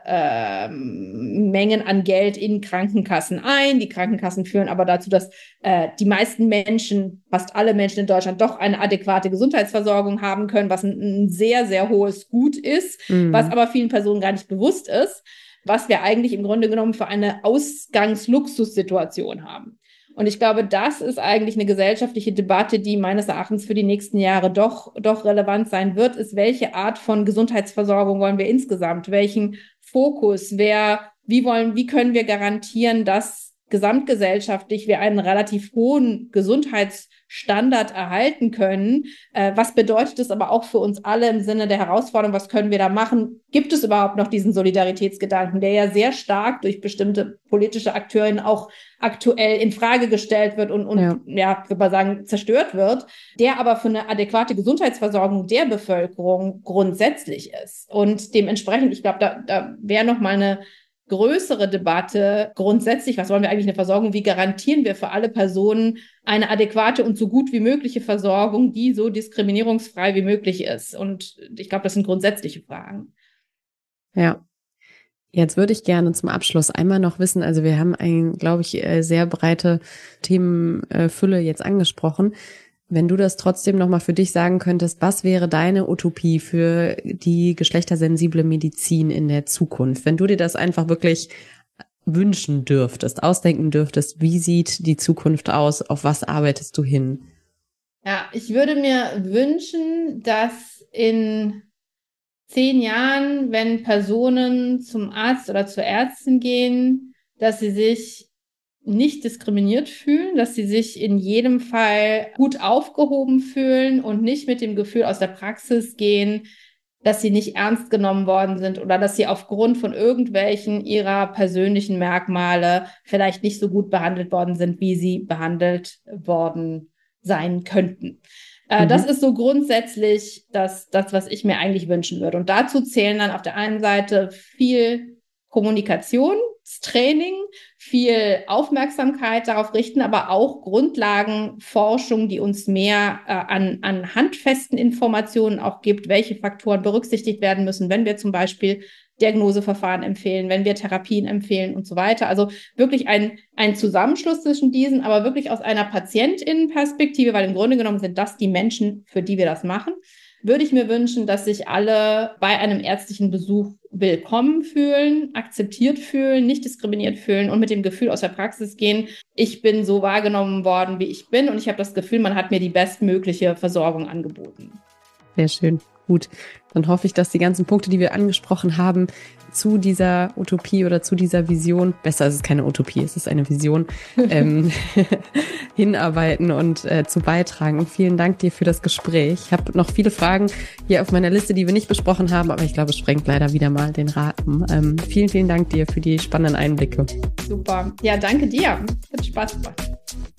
Mengen an Geld in Krankenkassen ein. Die Krankenkassen führen aber dazu, dass die meisten Menschen, fast alle Menschen in Deutschland, doch eine adäquate Gesundheitsversorgung haben können, was ein sehr, sehr hohes Gut ist, was aber vielen Personen gar nicht bewusst ist, was wir eigentlich im Grunde genommen für eine Ausgangsluxussituation haben. Und ich glaube, das ist eigentlich eine gesellschaftliche Debatte, die meines Erachtens für die nächsten Jahre doch relevant sein wird, ist, welche Art von Gesundheitsversorgung wollen wir insgesamt, welchen Fokus, wie können wir garantieren, dass gesamtgesellschaftlich wir einen relativ hohen Gesundheitsstandard erhalten können. Was bedeutet es aber auch für uns alle im Sinne der Herausforderung? Was können wir da machen? Gibt es überhaupt noch diesen Solidaritätsgedanken, der ja sehr stark durch bestimmte politische Akteure auch aktuell in Frage gestellt wird und würde man sagen, zerstört wird, der aber für eine adäquate Gesundheitsversorgung der Bevölkerung grundsätzlich ist. Und dementsprechend, ich glaube, da wäre noch mal eine größere Debatte grundsätzlich, was wollen wir eigentlich eine Versorgung, wie garantieren wir für alle Personen eine adäquate und so gut wie mögliche Versorgung, die so diskriminierungsfrei wie möglich ist. Und ich glaube, das sind grundsätzliche Fragen. Ja. Jetzt würde ich gerne zum Abschluss einmal noch wissen, also wir haben glaube ich, sehr breite Themenfülle jetzt angesprochen. Wenn du das trotzdem nochmal für dich sagen könntest, was wäre deine Utopie für die geschlechtersensible Medizin in der Zukunft? Wenn du dir das einfach wirklich wünschen dürftest, ausdenken dürftest, wie sieht die Zukunft aus? Auf was arbeitest du hin? Ja, ich würde mir wünschen, dass in 10 Jahren, wenn Personen zum Arzt oder zur Ärztin gehen, dass sie sich nicht diskriminiert fühlen, dass sie sich in jedem Fall gut aufgehoben fühlen und nicht mit dem Gefühl aus der Praxis gehen, dass sie nicht ernst genommen worden sind oder dass sie aufgrund von irgendwelchen ihrer persönlichen Merkmale vielleicht nicht so gut behandelt worden sind, wie sie behandelt worden sein könnten. Das ist so grundsätzlich das, was ich mir eigentlich wünschen würde. Und dazu zählen dann auf der einen Seite viel Kommunikationstraining, viel Aufmerksamkeit darauf richten, aber auch Grundlagenforschung, die uns mehr an handfesten Informationen auch gibt, welche Faktoren berücksichtigt werden müssen, wenn wir zum Beispiel Diagnoseverfahren empfehlen, wenn wir Therapien empfehlen und so weiter. Also wirklich ein Zusammenschluss zwischen diesen, aber wirklich aus einer PatientInnenperspektive, weil im Grunde genommen sind das die Menschen, für die wir das machen, würde ich mir wünschen, dass sich alle bei einem ärztlichen Besuch willkommen fühlen, akzeptiert fühlen, nicht diskriminiert fühlen und mit dem Gefühl aus der Praxis gehen, ich bin so wahrgenommen worden, wie ich bin und ich habe das Gefühl, man hat mir die bestmögliche Versorgung angeboten. Sehr schön. Gut, dann hoffe ich, dass die ganzen Punkte, die wir angesprochen haben, zu dieser Utopie oder zu dieser Vision, besser ist es keine Utopie, es ist eine Vision, hinarbeiten und zu beitragen. Vielen Dank dir für das Gespräch. Ich habe noch viele Fragen hier auf meiner Liste, die wir nicht besprochen haben, aber ich glaube, es sprengt leider wieder mal den Rahmen. Vielen, vielen Dank dir für die spannenden Einblicke. Super. Ja, danke dir. Hat Spaß gemacht.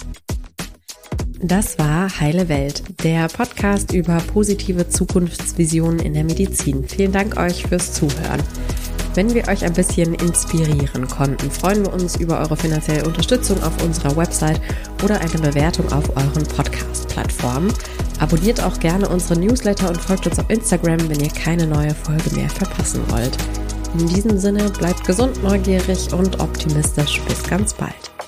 Das war Heile Welt, der Podcast über positive Zukunftsvisionen in der Medizin. Vielen Dank euch fürs Zuhören. Wenn wir euch ein bisschen inspirieren konnten, freuen wir uns über eure finanzielle Unterstützung auf unserer Website oder eine Bewertung auf euren Podcast-Plattformen. Abonniert auch gerne unsere Newsletter und folgt uns auf Instagram, wenn ihr keine neue Folge mehr verpassen wollt. In diesem Sinne, bleibt gesund, neugierig und optimistisch. Bis ganz bald.